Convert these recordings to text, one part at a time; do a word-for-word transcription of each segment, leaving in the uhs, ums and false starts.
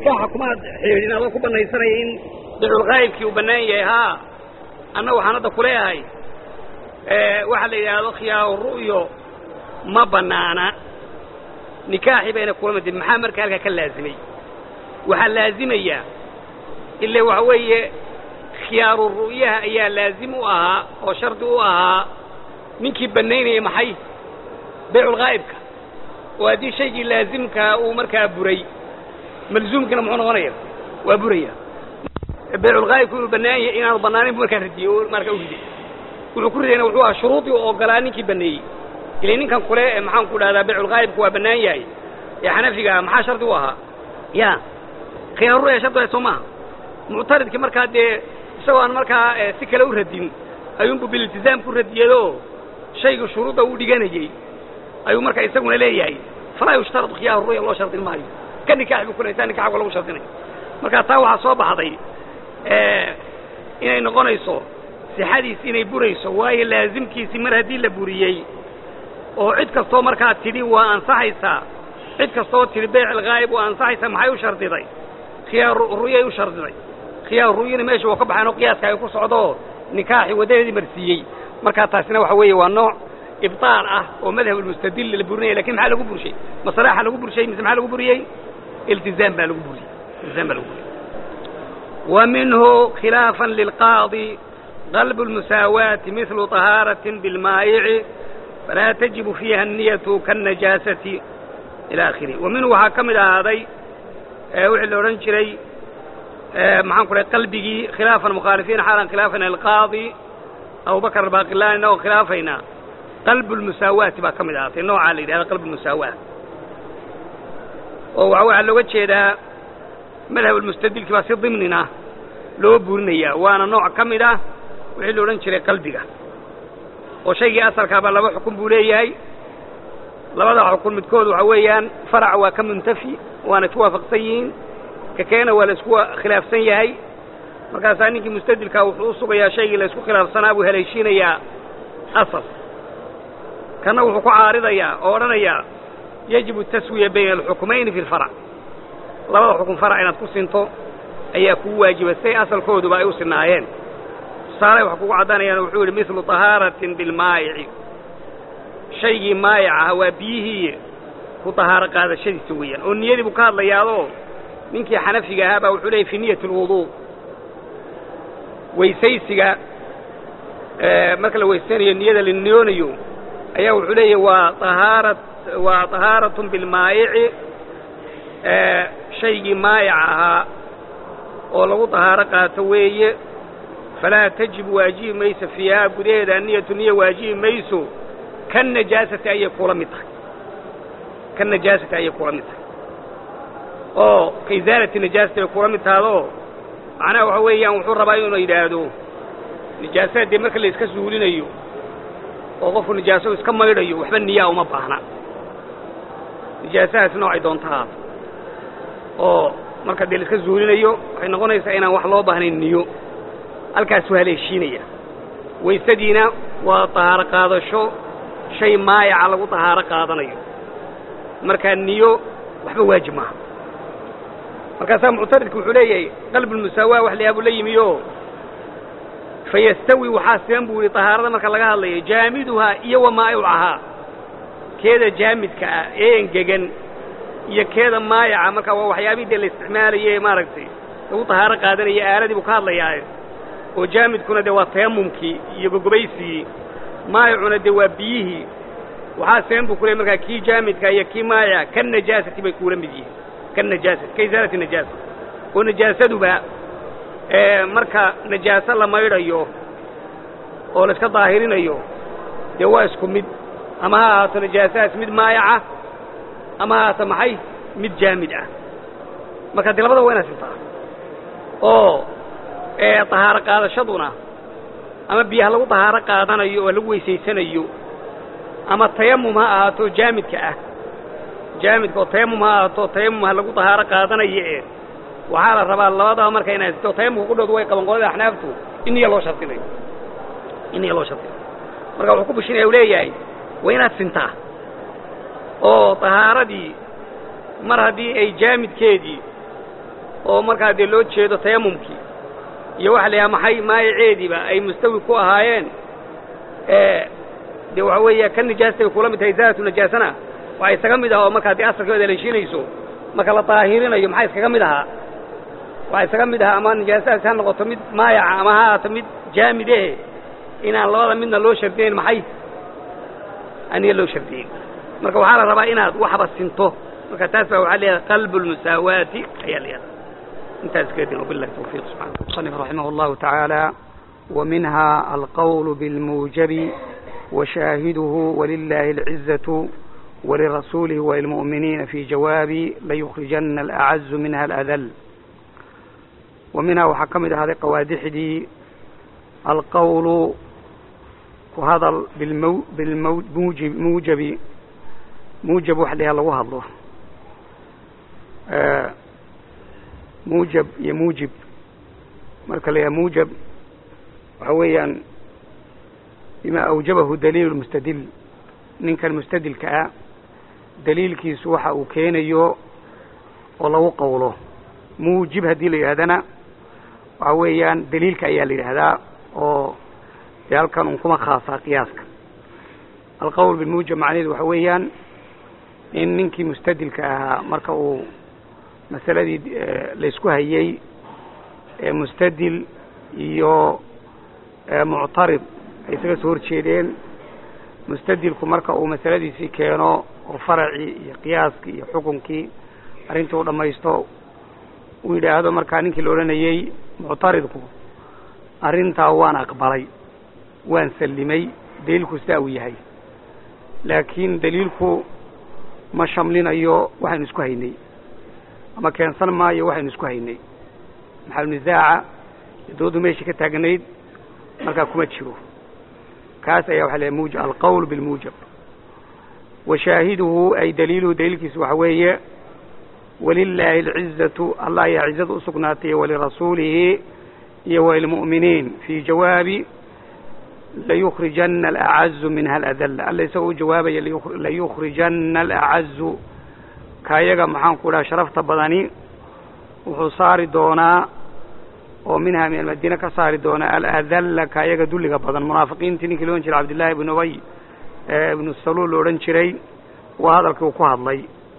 nikaaxa kuma xiriirin adoo ku banaysanaya in bicul ghaybkii uu bannaan yahay haa anna waxaan hadda kuleeyahay waxa la yidhaahdo khiyaaru ru'yo ma bannaana nikaaxii bayna kula midin maxaa marka halkaa ka laazimay waxaa laazimaya ille waxa weeye khiyaaru ru'yaha ayaa laazim u ahaa oo shardi u ahaa ninkii bannaynaya maxay bicul ghaybka oo haddii shaygii laazimkaa uu markaa buray malzuumkina muxuu noqonaya waa buraya bicul ghaybku inuu bannaan yahay inaanu bannaanin buu markaa radiyey oo markaa u riday wuxuu ku ridayna wuxuu ahaa shuruudii oo ogolaa ninkii banneeyey ilay ninkan kule maxaan ku dhahdaa bicul ghaybku waa bannaan yahay ee xanafiga maxaa shardi u ahaa ya khiyaaru ru'ya shardi waa soo maaha muctaridkii markaa dee isagoo aan markaa si kale u radin ayuunbu bililtizaam ku radiyadoo shayga shuruudda uu dhiganayey ayuu markaa isaguna leeyahay falaa yushtaradu khiyaaru ru'ya loo shardin maayo ka nikaax buu kulaysaa nikaaxku lagu shardinay markaa taa waxaa soo baxday inay noqonayso sixadiisi inay burayso waayo laazimkiisii mar haddii la buriyey oo cid kastoo markaa tidhi waa ansaxaysaa cid kastoo tidhi beycil ghaayib waa ansaxaysaa maxay u shardiday khiyaar ru'yay u shardiday khiyaar ru'yana meesha waa ka baxeen oo qiyaaska ay ku socdoo nikaaxii waddadeedii marsiiyey markaa taasina waxa weeye waa nooc ibtaal ah oo madhab almustadil la burinaya lakin maxaa lagu burshay masalaaxa lagu burshay mise maxaa lagu buriyey iltizaam baa lagu buriyey iltizaam baa lagu buriyey ومنه خلافا للقاضي قلب المساواة مثل طهارة بالمائع فلا تجب فيها النية كالنجاسة إلى آخره ومنه حكم هذا وحي لورنشري معان كل قلبه خلافا مخالفين حالا خلافا القاضي أو بكر الباقلاني أنه خلافينا قلب المساواة بكم هذا النوع علي هذا قلب المساواة وهو على وجه هذا مذهب المستدل كما سي ضمننا لو بورنيا وانا نوع كميدا وحي لو ران جيري قلبيغا oo shayga asalka ba laba xukun buu leeyahay labada xukun midkood waxa weeyaan farac waa ka muntafi waana tuwaafaqsan yihiin ka keena wala isku khilaafsan yahay markaas ninkii mustadilka wuxuu sugayaa shayga la isku khilaafsanaa buu haleeshinayaa asal kana wuxuu ku caaridayaa oo oranaya yajibu taswiya bayna al-hukmayn fi al-fara' labada xukun farac inaad ku sinto ayaa ku waajibay asalkooduba ay u sinaayeen saare wax ku cadaanayaan wuxuu yiri mislu taharatin bil maa'i shaygi maa'a waa bihi ku tahara qaadashadiisa weeyaan oo niyadii buu ka hadlayaado ninkii xanafiga ahaa baa wuxuu leeyahay fi niyatul wudu weysaysiga ee marka la weysanayo niyada la niyoonayo ayaa wuxuu leeyahay waa taharat waa taharatun bil maa'i shaygii maayaca ahaa oo lagu tahaaro qaato weeye falaa tajib waajibi mayso fiihaa gudaheeda niyatu niya waajibi mayso kan najaasati ayay kula mid tahay kan najaasati ayay kula mid tahay oo kaizaalati najaasati ay kula mid tahdo macnaha waxa weeyaan wuxuu rabaa inuu yidhaahdo najaasadii marka la iska suulinayo oo qofku najaaso iska maydhayo waxba niyaa uma baahna najaasahaas noocay doontaa oo marka deel iska zuulinayo waxay noqonaysaa inaan wax loo baahnayn niyo halkaas waa haleeshiinaya weysadiina waa tahaaro qaadasho shay maayaca lagu tahaaro qaadanayo marka niyo waxba waajib maaha markaasaa muctaridku wuxuu leeyahay qalbu lmusaawaa wax la yaabo la yimiyo fayastawi waxaa siman buu yidhi tahaarada marka laga hadlayo jaamiduhaa iyo wamaa'icahaa keeda jaamidka ah ee engegan iyo keeda maayaca marka waa waxyaabihii la isticmaalayay maaragtay lagu tahaaro qaadanaya aaladii buu ka hadlayaa oo jaamidkuna dee waa tayamumkii iyo gogobaysigii maayacuna dee waa biyihii waxaa siman buu ku leeyahay markaa kii jaamidka iyo kii maayaca kan najaasati bay kuula mid yihiin kan najaasati kaizaalati najaasa oo najaasaduba marka najaaso la maydhayo oo la iska daahirinayo dee waa isku mid ama ha ahaato najaasahaas mid maayaca ama ha ahaato maxay mid jaamid ah marka dee labada waa inaad sintaa oo tahaaro qaadashaduna ama biyaha lagu tahaaro qaadanayo oo lagu weysaysanayo ama tayamum ha ahaato jaamidka ah jaamidka oo tayamum ha ahaato tayamum ha lagu tahaaro qaadanayo ee waxaa la rabaa labadaba marka inaad sinto tayamumka ku dhowd way qaban qolada axnaaftu in niya loo shardinayo in niya loo shardinayo marka wuxuu ku bushinaya uu leeyahay waa inaad sintaa oo tahaaradii mar haddii ay jaamidkeedii oo markaa dee loo jeedo tayamumkii iyo waxa la yahaa maxay maayaceediiba ay mustawi ku ahaayeen ee dee waxa weeye kan nijaastay kula mid tahay zaatu najaasana waxay isaga mid ahaa oo markaa dee asalkeeda la shiinayso marka la daahirinayo maxay iskaga mid ahaa waxay isaga mid ahaa ama nijaasaas ha noqoto mid maayaca ama ha ahaato mid jaamid eh inaan labada midna loo shardiyeyn maxay aniga loo shardiyeyn marka waxaa la rabaa inaad waxba sinto marka taas baa waxaa leeyahay qalbu lmusaawaati ayaa leeyahay intaas kadib wabillahi tawfiiq subxaanahu musannif raximah allahu tacaala ومنها القول بالموجب وشاهده ولله العزة ولرسوله وللمؤمنين في جواب ليخرجن الأعز منها الأذل ومنها وحكم هذه قوادح دي القول وهذا بالمو بالموجب موجب موجب وحدها الله الله آه موجب يا موجب مركل يا موجب وحويا بما أوجبه دليل المستدل من كان مستدل كأ دليل كي سوحة وكين يو والله قوله موجب هدي لي هذانا وحويا دليل كأيا لي هذا أو يال كان أنكم خاصة قياسك القول بالموجب معناه وحويا إن منك مستدل كأ مركو مسألة دي ليسكوها يي مستدل يو معترض ay isaga soo horjeedeen mustadilku marka uu masaladiisii keeno oo farci iyo qiyaaski iyo xukunkii arrintii uu dhamaysto uu yidhaahdo markaa ninkii la odhanayey muctaridku arrintaa waan aqbalay waan sallimay daliilku sidaa uu yahay laakiin daliilku ma shamlinayo waxaynu isku haynay ama keensan maayo waxaynu isku haynay maxal nisaaca doodu meeshii ka taagnayd markaa kuma jiro كاس أي وحلا موجب القول بالموجب وشاهده أي دليله دليل كيس وحوية ولله العزة الله يعزة سكناته ولرسوله وللمؤمنين في جواب ليخرجن الأعز منها الأذل الله يسوي جوابا ليخرجن الأعز كايغا محان قولا شرفت بدني وحصار دونا ومنها من المدينة كصار دون الأذل كايجا دولة بدن منافقين تني كلون شر عبد الله بن أبي بن السلول لورنشري وهذا الكوكو الله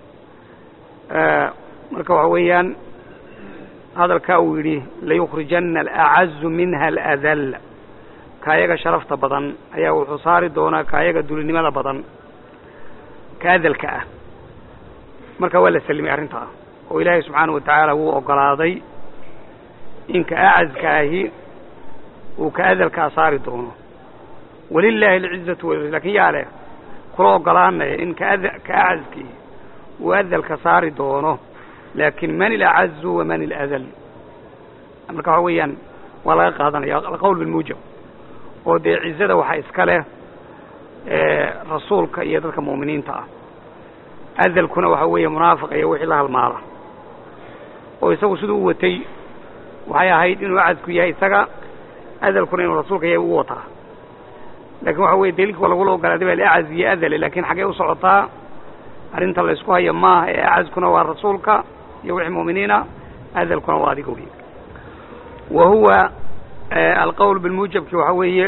مركوا عويان هذا الكاويري ليخرجن الأعز منها الأذل كايجا شرفت بدن أيه وحصار دون كايجا دولة لماذا بدن كهذا الكأ مركوا ولا سلمي أرنتها وإلهي سبحانه وتعالى هو أقراضي إنك أعز كاهي وكأذل كأصار دونه ولله العزة لكن ياله كلو قلنا إنك كأعز كي وأذل كأصار دونه لكن من الأعز ومن الأذل أمرك هويا ولا هذا القول بالموجب ودي عزة وحيسكله رسولك يدرك مؤمنين تا أذل كنا وحويا منافق يوحي لها المارة ويسوي سدوتي waxay ahayd inuu acadku yahay isaga adalkuna inuu rasuulka yahay uu wataa laakiin waxa weeye daliilku waa lagu ogolaaday baa acad iyo adal laakiin xagee u socotaa arrinta la isku hayo maaha ee acadkuna waa rasuulka iyo wixii muuminiina adalkuna waa adiga weeye وهو القول بالموجب waxa weeye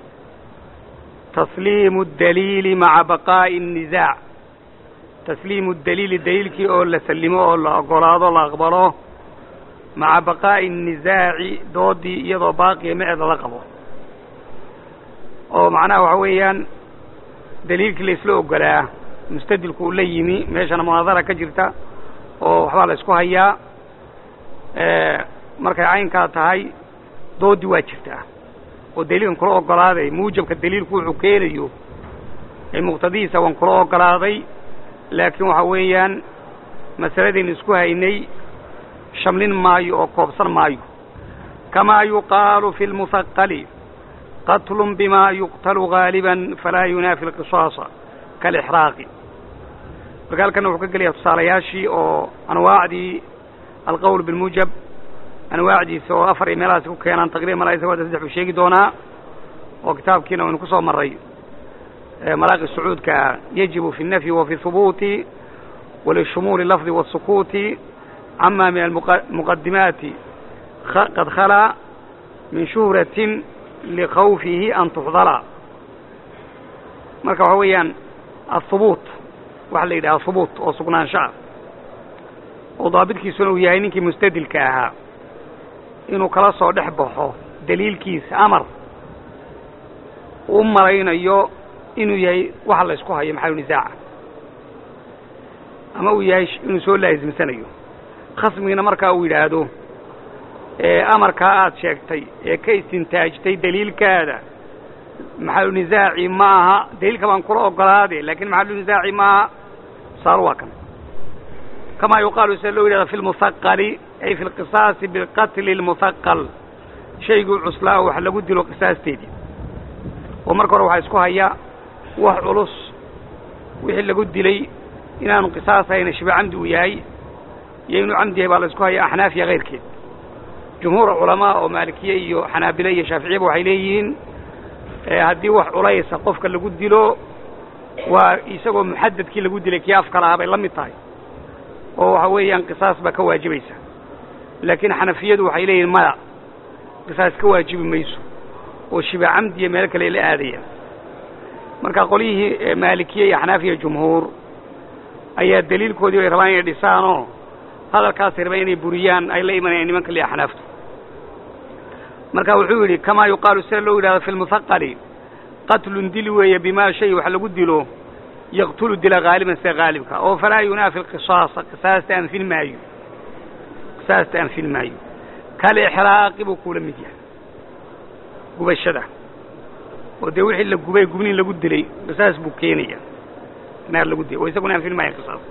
تسليم الدليل مع بقاء النزاع تسليم الدليل دليلكي oo la salimo oo la ogolaado la aqbalo مع بقاء النزاع دودي يضو باقي معد لقبه او معناه وحويان دليلك اللي اسلوه قلاه مستدل كله يمي ماشانا مناظرة كجرتا او حوال اسكو هيا اه مركا عين كاتهاي دودي واجرتا ودليل كله قلاضي موجب كالدليل كو حكيريو المقتديسة وان كله قلاضي لكن وحويان مسألة دين اسكو هيني شملين مايو أو كوبسر مايو كما يقال في المثقل قتل بما يقتل غالبا فلا ينافي القصاص كالإحراق فقال كانوا حقق لي اتصالياشي أو أنواع دي القول بالموجب أنواع دي سوى أفر إميلاسي كينا تقريبا ملاي سوى تسدح بشيء دونا وكتاب كينا ونكسو مري ملاقي السعود كيجب في النفي وفي الثبوت وللشمول اللفظ والسكوت عما من المقدمات قد خلا من شهرة لخوفه أن تفضل marka waxa weeyaan الثبوت waxa la yiraahdaa ثبوت oo sugnaanshaha oo daabidkiisuna uu yahay ninkii mustadilka ahaa inuu kala soo dhex baxo daliilkiisa amar uu maraynayo inuu yahay waxa la isku hayo maxay nisaaca ama uu yahay inuu soo laazimsanayo khasmigina marka uu yiraahdo ee amarka aad sheegtay ee ka istintaajtay daliilkaada maxay nisaaci maaha daliilka baan kula ogolaaday laakiin maxay nisaaci maaha صاروا كم كما يقال سلوا في المثقل أي في القصاص بالقتل المثقل شيء عسلاء وحلا قد له قصاص تيدي ومركوا روح يسكوها يا وحلص وحلا قد لي إن أنا قصاص هنا شبع عمد وياي ينو عمدي بالله يسكوها يا أحناف يا غير كده جمهور علماء ومالكية وحنابلية شافعية وحيليين هدي وح قريص قفك اللي قد له ويسقوا محدد كي لقود لك يافك لها بي لم يطاي وهو قصاص بك واجبيسا لكن حنفيده وحي إليه الملع قصاص كواجب ميسو وشبع عمدية مالك ليلة آذية مركا قوليه مالكية حنافية جمهور أي الدليل كودي ويرباني لسانه هذا الكاسر بيني بريان أي ليمن يعني منك اللي حنافته مركا وحولي كما يقال سلو في المثقل قتل دلوية بما شيء وحلقوا دلو يقتل الدل غالبا سيغالبك أو فلا ينافي القصاص قصاص في المايو قصاص في المايو كالإحراق بكل مديا قبى الشدع ودوحي اللي قبى قبنين لقوا دلي قصاص بكينية نار لقوا دلي ويساقنا في المايو قصاص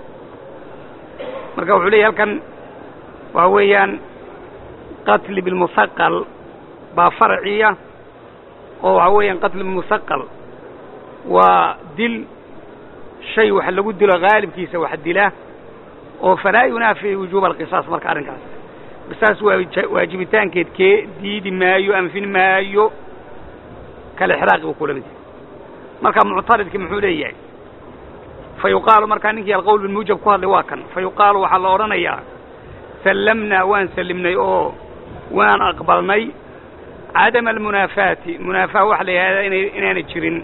مركوا عليه هل كان وهويان قتل بالمثقل بفرعية oo waxa weeyaan qatl musaqqal waa dil shay waxa lagu dilo gaalibkiisa wax dila oo falaa yunaafi wujuub alqisaas marka arinkaas qisaas waajibitaankeed ke diidi maayo anfin maayo kala xiraaq uu kula mid marka mu'taridki muxuu leeyahay fayuqaalu marka ninkii alqawl bil mujab ku hadlay waa kan fayuqaalu waxa la oranayaa sallamna waan sallimnay oo waan aqbalnay عدم المنافاة منافاة وحلي هذا إن أنا تشرين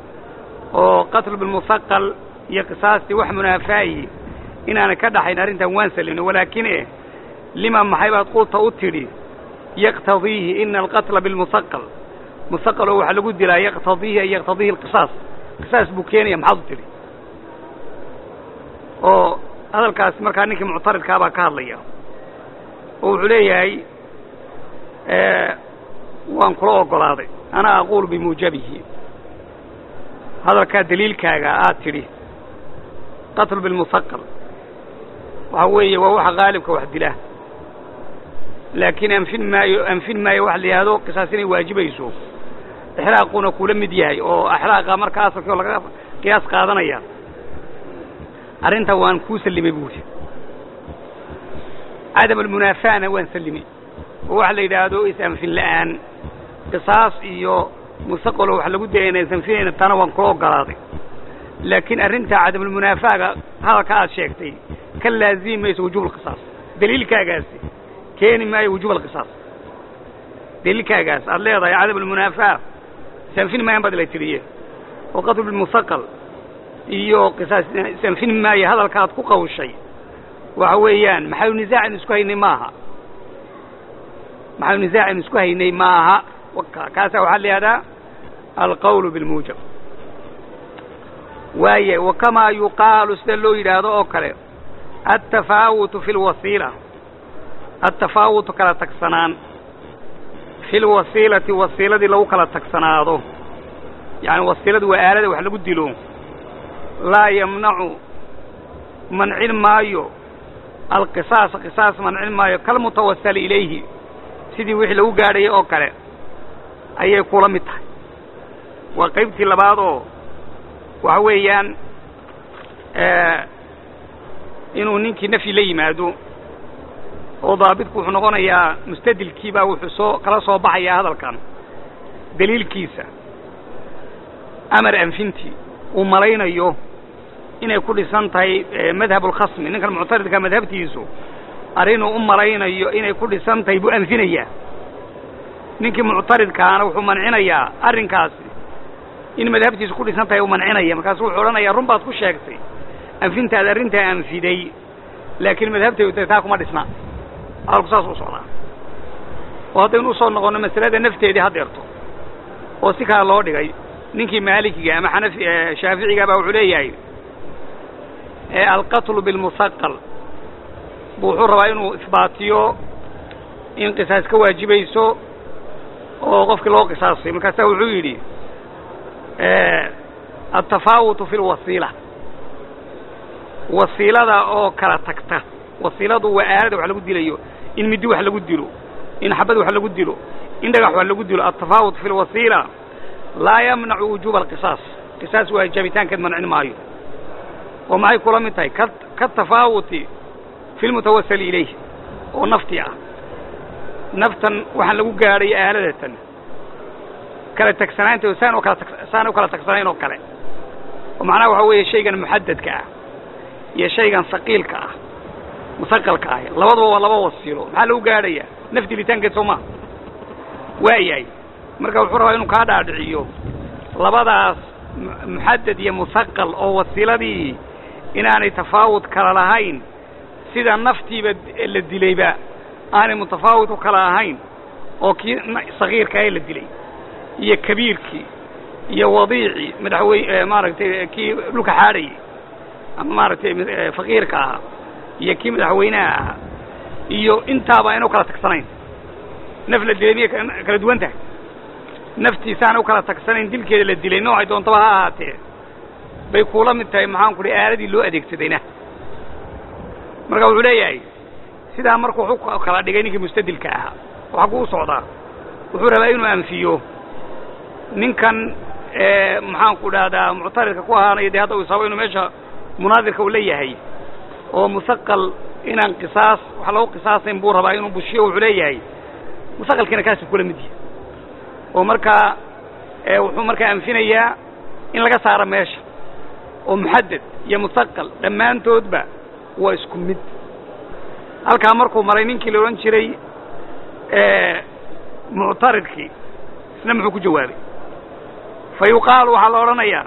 وقتل بالمثقل يقصاصي وح منافاة إن أنا كده حينارين توانسلين ولكن إيه لما محيبها تقول تأتري يقتضيه إن القتل بالمثقل مثقل هو حلو قد لا يقتضيه يقتضيه القصاص قصاص بوكيني محضتري وهذا الكاس مركانك معترض كابا كارليا وعليه آه وان كلو ogolaaday ana aqul bi mujabihi hadalka daliilkaaga aad tiri qatl bil musaqqal waxa weeye waa wax qaalibka wax dilaa laakiin anfin ma anfin ma wax liyaado qisaasini waajibayso ihraaquna kula mid yahay oo ihraaqa marka asalka laga qiyaas qaadanaya arinta waan ku salimay buuti adam al munafaana waan salimay wax la yiraahdo isam fil laan قصاص iyo mustaqbal wax lagu deeynaysan fiina tan waan ku ogolaaday laakiin arinta cadam munaafaqa halka aad sheegtay ka laazimayso wujuub qisas daliilkaagaasi keeni ma wujuub qisas daliilkaagaas aad leedahay cadam munaafaqa sanfin ma yanbad la tiriye oo qatl bil mustaqbal iyo qisas sanfin ma hadalka aad ku qawshay waxa weeyaan maxay nisaac isku haynay maaha maxay nisaac isku haynay maaha كاسا وحل هذا القول بالموجب وهي وكما يقال سلو إلى هذا أوكله التفاوت في الوسيلة التفاوت كلا تكسنان في الوسيلة وسيلة لو كلا تكسنان يعني وسيلة وآلة وحل قدلون لا يمنع منع المايو القصاص قصاص منع المايو كالمتوسل إليه سيدي وحلو قاري أوكله ayay kula mid tahay waa qaybtii labaad oo waxa weeyaan ee inuu ninkii nafi la yimaado oo daabidku wuxuu noqonayaa mustadilkii baa wuxuu soo kala soo baxaya hadalkan daliilkiisa amar anfinti uu malaynayo inay ku dhisan tahay madhabul khasm ninka mu'taridka madhabtiisu arrinuu u malaynayo inay ku dhisantahay buu anfinayaa ninkii muctaridkaana wuxuu mancinayaa arrinkaasi in madhabtiisu ku dhisan tahay uu mancinaya markaas wuxuu odhanayaa run baad ku sheegtay anfintaada arrintaa anfiday laakiin madhabtaydu taa kuma dhisna hadalku saas u socdaa oo haddaynu usoo noqonno masalada nafteedii haddeerto oo si kale loo dhigay ninkii maalikiga ama xanafi shaaficiga baa wuxuu leeyahay alqatlu bilmusaqal buu wuxuu rabaa inuu isbaatiyo in qisaas ka waajibayso oo qofkii loo qisaasay markaasaa wuxuu yidhi altafaawutu fi lwasiila wasiilada oo kala tagta wasiiladu waa aalada wax lagu dilayo in midi wax lagu dilo in xabad wax lagu dilo in dhagax wax lagu dilo altafaawut fi lwasiila laa yamnacu wujuuba alqisaas qisaas waajibitaankeed mancin maayo oo maxay kula mid tahay katafaawuti fi lmutawasal ilayh oo nafti ah naftan waxaan lagu gaadhay aaladatan kala tagsanaanta saan oo kala saan oo kala tagsanayn oo kale oo macnaha waxa weeye shaygan muhaddadka ah iyo shaygan saqiilka ah musaqalka ah labadaba waa laba wasiilo maxaa lagu gaadhayaa nafti litaankeed Soomaa waayay marka wuxuu rabaa inuu ka dhaadhiciyo labadaas muhaddad iyo musaqal oo wasiiladii inaanay tafaawud kala lahayn sida naftiiba la dilayba aanay mutafaawid u kala ahayn oo kii sagiirka ay la dilay iyo kabiirkii iyo wadiici madaxwey maaragtay kii dhulka xaaray ama maaragtay faqiirka ah iyo kii madaxweynaha ah iyo intaaba inuu kala tagsanayn naf la dilay kala duwan tahay naftiisaan u kala tagsanayn dilkeeda la dilay noocay doontaba ha ahaatee bay kula mid tahay maxaan ku leeyahay aaladii loo adeegsadayna marka wuxuu leeyahay sidaa markuu wuxuu kala dhigay ninkii mustadilka ahaa waxa ku socdaa wuxuu rabaa inuu anfiyo ninkan ee maxaan ku dhahdaa muctaridka ku ahaanay hadda uu sabab inuu meesha munaadirka uu leeyahay oo musaqal inaan qisaas waxa loo qisaasayn buu rabaa inuu bushiyo wuxuu leeyahay musaqalkina kaas kula mid yahay oo marka ee wuxuu marka anfinayaa in laga saaro meesha oo muhaddad iyo musaqal dhamaantoodba waa isku mid halka markuu maray ninkii la oran jiray ee muctaridkii isna muxuu ku jawaabay fayuqaal waxa la oranayaa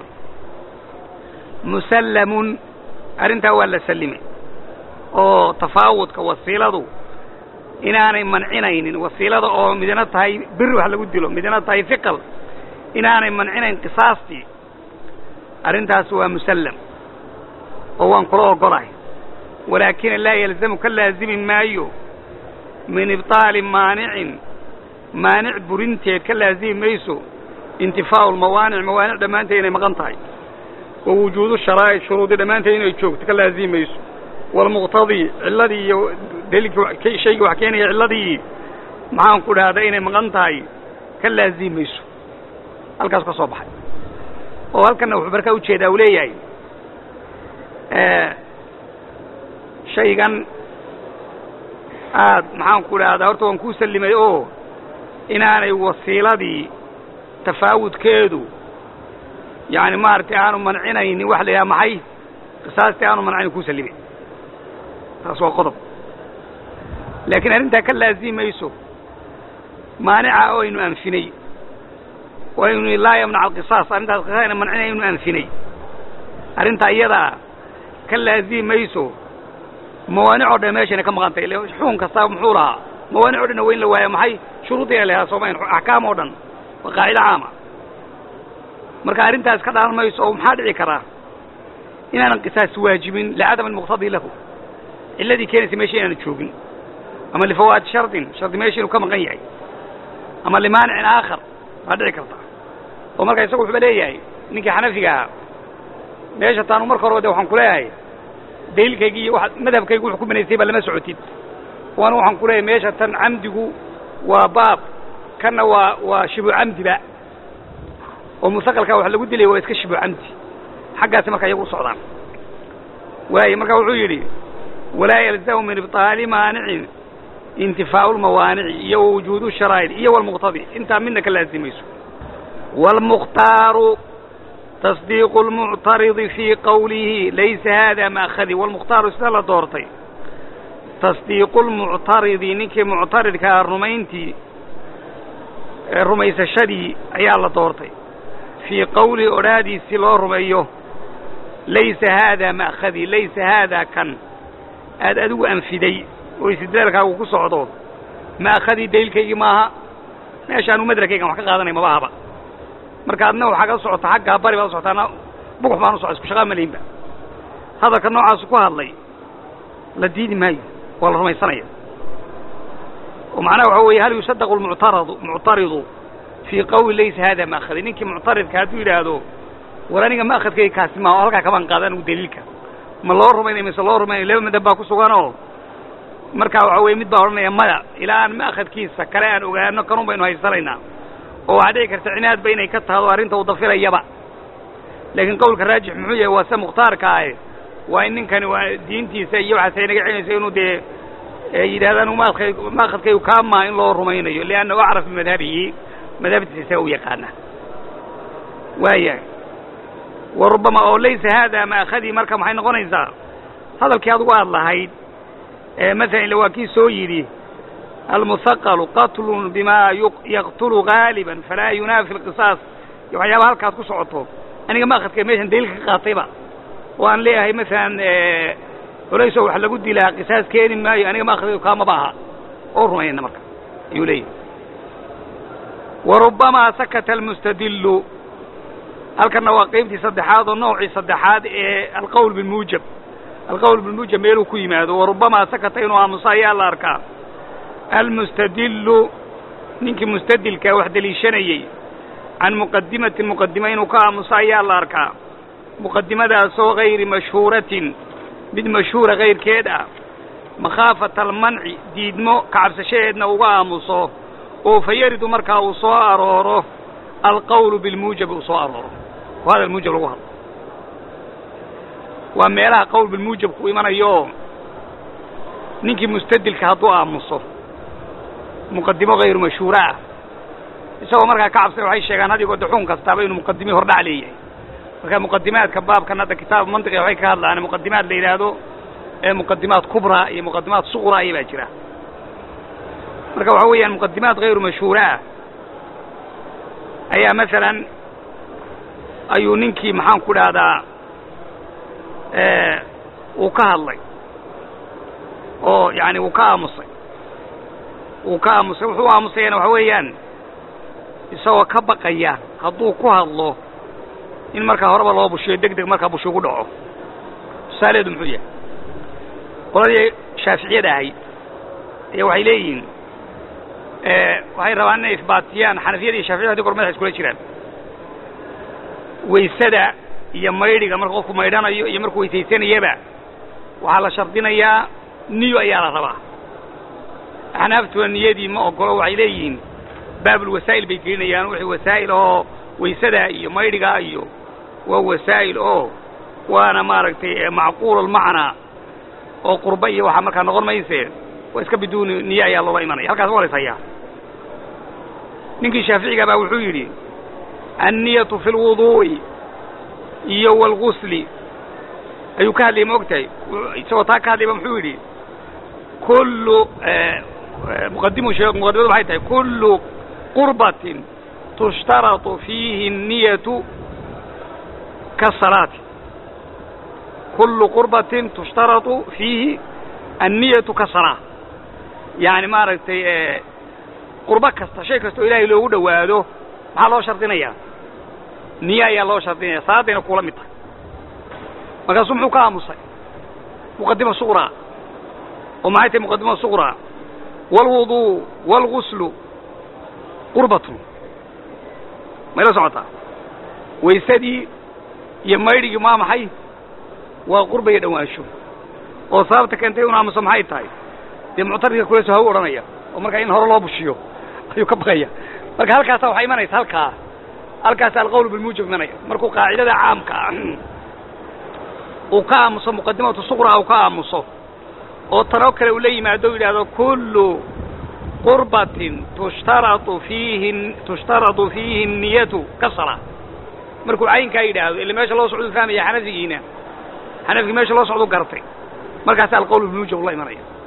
musallamun arinta waa la sallimay oo tafaawudka wasiiladu inaanay mancinaynin wasiilada oo midna tahay bir wax lagu dilo midna tahay fiqal inaanay mancinayn qisaastii arintaas waa musallam oo waan kula ogolahay ولكن لا يلزم كلازم مايو من إبطال مانع مانع برنتي كلازم ميسو انتفاء الموانع موانع دمانتين مغنطاي ووجود الشرائع شروط دمانتين يشوك كلازم ميسو والمقتضي الذي ذلك كي شيء وحكينا الذي معهم كل هذين مغنطاي كلازم ميسو القصة صباح وهل كان بركة وشيء دولية آه shaygan aad maxaan ku leeyahay horta waan ku sallimay oo inaanay wasiiladii tafaawudkeedu yaani maartay aanu mancinaynin wax la yahay maxay qisaastii aanu mancin ku sallimay taas waa qodob laakiin arinta ka laazimayso maanica oo inuu anfinay waa inuu la yamnac alqisaas arintaas qisaasna mancinay inuu anfinay arinta iyada ka laazimayso موانع ده ماشي أنا كم غنتي له شحون كصاب محورها موانع ده وين لوايا محي شروطي لها صومين أحكام ودن وقاعدة عامة مركا أنت أسكت على ما يسوم حد عكرة إن أنا قصاص واجب لعدم المقتضي له الذي كان ماشي أنا تشوفين أما اللي فوات شرط شرط ماشي وكم غيّي أما اللي مانع آخر هذا عكرة ومركا يسوق في بداية نيجي حنفيها ليش تانو مركا روده وحنقولها دليلكيغي واحد مذهبكيغو wuxuu ku banaysay bal ma socotid waan waxaan ku leeyahay meesha tan amdigu waa baab kana waa waa shibu amdiba oo musaqalka wax lagu dilay waa iska shibu amdi xaqaas marka iyagu socdaan waay marka wuxuu yiri wala yalzamu min ibtali mani'in intifaa'u almawani' iyo wujudu sharaa'id iyo wal muqtadi inta minka laazimayso wal mukhtaru تصديق المعترض في قوله ليس هذا ما أخذ والمختار سلا دورتي tasdiiqu lmuctaridi ninkii muctaridkaa rumayntii rumaysashadii ayaa la doortay fii qawli odhaadiisi loo rumeeyo laysa haadaa ma'khadii laysa haadaa kan aad adigu anfiday oo istidlaalkaagu ku socdo ma'khadii daliilkaygii maaha meeshaanu madrakaygan wax ka qaadanay mabahaba marka adna waxaa ka socota xaggaa bari baad u socotaana bugux baan u socda isku shaqaa malaynba hadalka noocaasu ku hadlay la diidi maayo waa la rumaysanaya oo macnaha waxa weeye hal yusadaqu lmuctaradu muctaridu fii qawli laysa haadaa ma'khadi ninkii muctaridka hadduu yidhaahdo war aniga ma'khadkayga kaasi maa oo halkaa kabaan qaada anigu daliilka ma loo rumaynaya mise loo rumaynaya laba madab baa ku suganoo markaa waxa weye mid baa odhanaya maya ilaa aan ma'khadkiisa kale aan ogaano kanun baynu haysanaynaa oo waxaa dhici karta cinaadba inay ka tahdo arrinta uu dafirayaba laakiin qawlka raajix muxuu yahay waa se mukhtaarka ahe waa in ninkani waa diintiisa iyo waxaasay naga celinaysa inuu dee yidhahdaan ma'khadkaygu kaamaa in loo rumaynayo liannahu acraf bimadhabihi madhabtiisa u yaqaana waayahay wa rubbama oo laysa haadaa ma'khadii marka maxay noqonaysaa hadalkii aad ugu aad lahayd masalan ila waa kii soo yidhi almuhaqalu qatlun bimaa yaqtulu gaaliban falaa yunaafi alqisaas iyo waxyaaba halkaad ku socoto aniga ma'khadka meeshan daliilka ka qaatayba oo aan leeyahay masalan culayso wax lagu dilaa qisaas keeni maayo aniga ma'khadkaygu kaamaba aha oo rumayna marka ayuu leeyahay wa rubbamaa sakata almustadillu halkanna waa qaybtii saddexaad oo noocii saddexaad ee alqowl bilmuujab alqowl bilmuujab meeluu ku yimaado wa rubbamaa sakata inuu aamuso ayaa la arkaa almustadillu ninkii mustadilkaa wax deliishanayey can muqadimatin muqadima inuu ka aamuso ayaa la arkaa muqadimadaasoo gayri mashhuuratin mid mashhuura kayrkeed ah makhaafata almanci diidmo kacabsashadeedna uga aamuso oo fa yaridu markaa uu soo arooro alqawlu bilmuujabi uu soo arooro oo hadal muujab lagu hadlo waa meelaha qowl bilmuujab ku imanayo ninkii mustadilka hadduu aamuso muqadimo hayru mashhuura ah isagoo markaa ka cabsana waxay sheegaan hadigoo daxuun kastaaba inuu muqadimi hordhac leeyahay marka muqadimaadka baabkan hadda kitaab mantiqi waxay ka hadlaan muqadimaad la yidhaahdo ee muqadimaad kubra iyo muqadimaad suqra iyo baa jira marka waxa weeyaan muqadimaad hayru mashhuura ah ayaa masalan ayuu ninkii maxaan ku dhahdaa uu ka hadlay oo yani uu ka aamusay uu ka aamusay wuxuu aamusayana waxa weeyaan isagoo ka baqaya hadduu ku hadlo in markaa horeba loo bushiyo deg deg markaa bushi ugu dhaco tusaaleedu muxuu yahay qoladii shaaficiyada ahayd ayaa waxay leeyihiin waxay rabaan inay isbaatiyaan xanafiyada iyo shaaficiyada hadii kor madaxa iskula jiraan waysada iyo maydhiga marka qofku maydhanayo iyo markuu weysaysanayaba waxaa la shardinayaa niyo ayaa la rabaa axnaaftuna niyadii ma ogolo waxay leeyihiin baabul wasaa'il bay gelinayaan wixii wasaa'il oo waysada iyo maydhiga iyo waa wasaa'il oo waana maaragtay macquul almacnaa oo qurba iyo waxaa markaa noqon mayse waa iska biduuni niyo ayaa loola imanaya halkaas waa la is hayaa ninkii shaaficiga baa wuxuu yidhi anniyatu fi lwuduu'i iyo walgusli ayuu ka hadlayay ma og tahay isagoo taa ka hadlayba muxuu yidhi kullu muqadimu sheeg muqadimadu waxay tahay kullu qurbatin tushtaratu fiihi الniyatu kasalaati kullu qurbatin tushtaratu fiihi anniyatu kasalaa yani maaragtay qurbo kasta shay kasta oo ilaahay loogu dhowaado maxaa loo shardinayaa niyo ayaa loo shardinaya salaadayna kula mid tahay markaasuu muxuu ka aamusay muqadima suqraa oo maxay tahay muqadima suqraa waalwuduu waalguslu qurbatun mayla socotaa waysadii iyo maydhigii maa maxay waa qurba iyo dhawaansho oo sababta keentay inu aamuso maxay tahay dee muctaridka kuleeso haw odhanaya oo markaa in hore loo bushiyo ayuu ka baqaya marka halkaasa waxay imanaysa halkaa halkaasa alqawlu bilmuujab imanaya markuu qaacidada caamka ah uu ka aamuso muqadimatu suqraa uu ka aamuso oo tanoo kale uu la yimaado o yidhaahdo kullu qurbatin tushtaratu fiihi tushtaratu fiihi niyatu kasala markuu caynkaa yidhaahdo ila meesha loo socdu fahmaya xanafigiina xanafigii meesha loo socdu gartay markaasa alqawlu bilmuujab la imanaya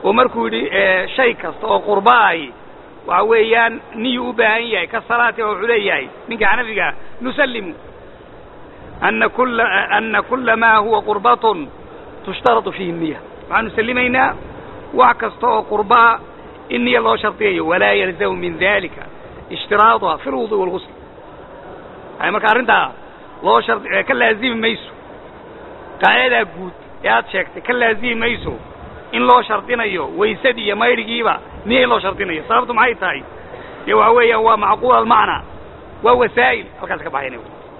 ومركو شيء كستو قرباي وعويان نيو باهي كالصلاة وعلياي منك عنفك نسلم أن كل أن كل ما هو قربة تشترط فيه النية مع نسلمينا وعكستو قرباء النية الله شرطية ولا يلزم من ذلك اشتراطها في الوضوء والغسل هاي مركا أرنتها الله شرط كاللازم ميسو قاعدة قود يا شيخت كاللازم ميسو إن الله شرطنا يو ويسدي ما يرجيبا نية الله شرطنا يو صارتم هاي تاي يو هو هو معقول المعنى وهو سائل الكاسك بعينه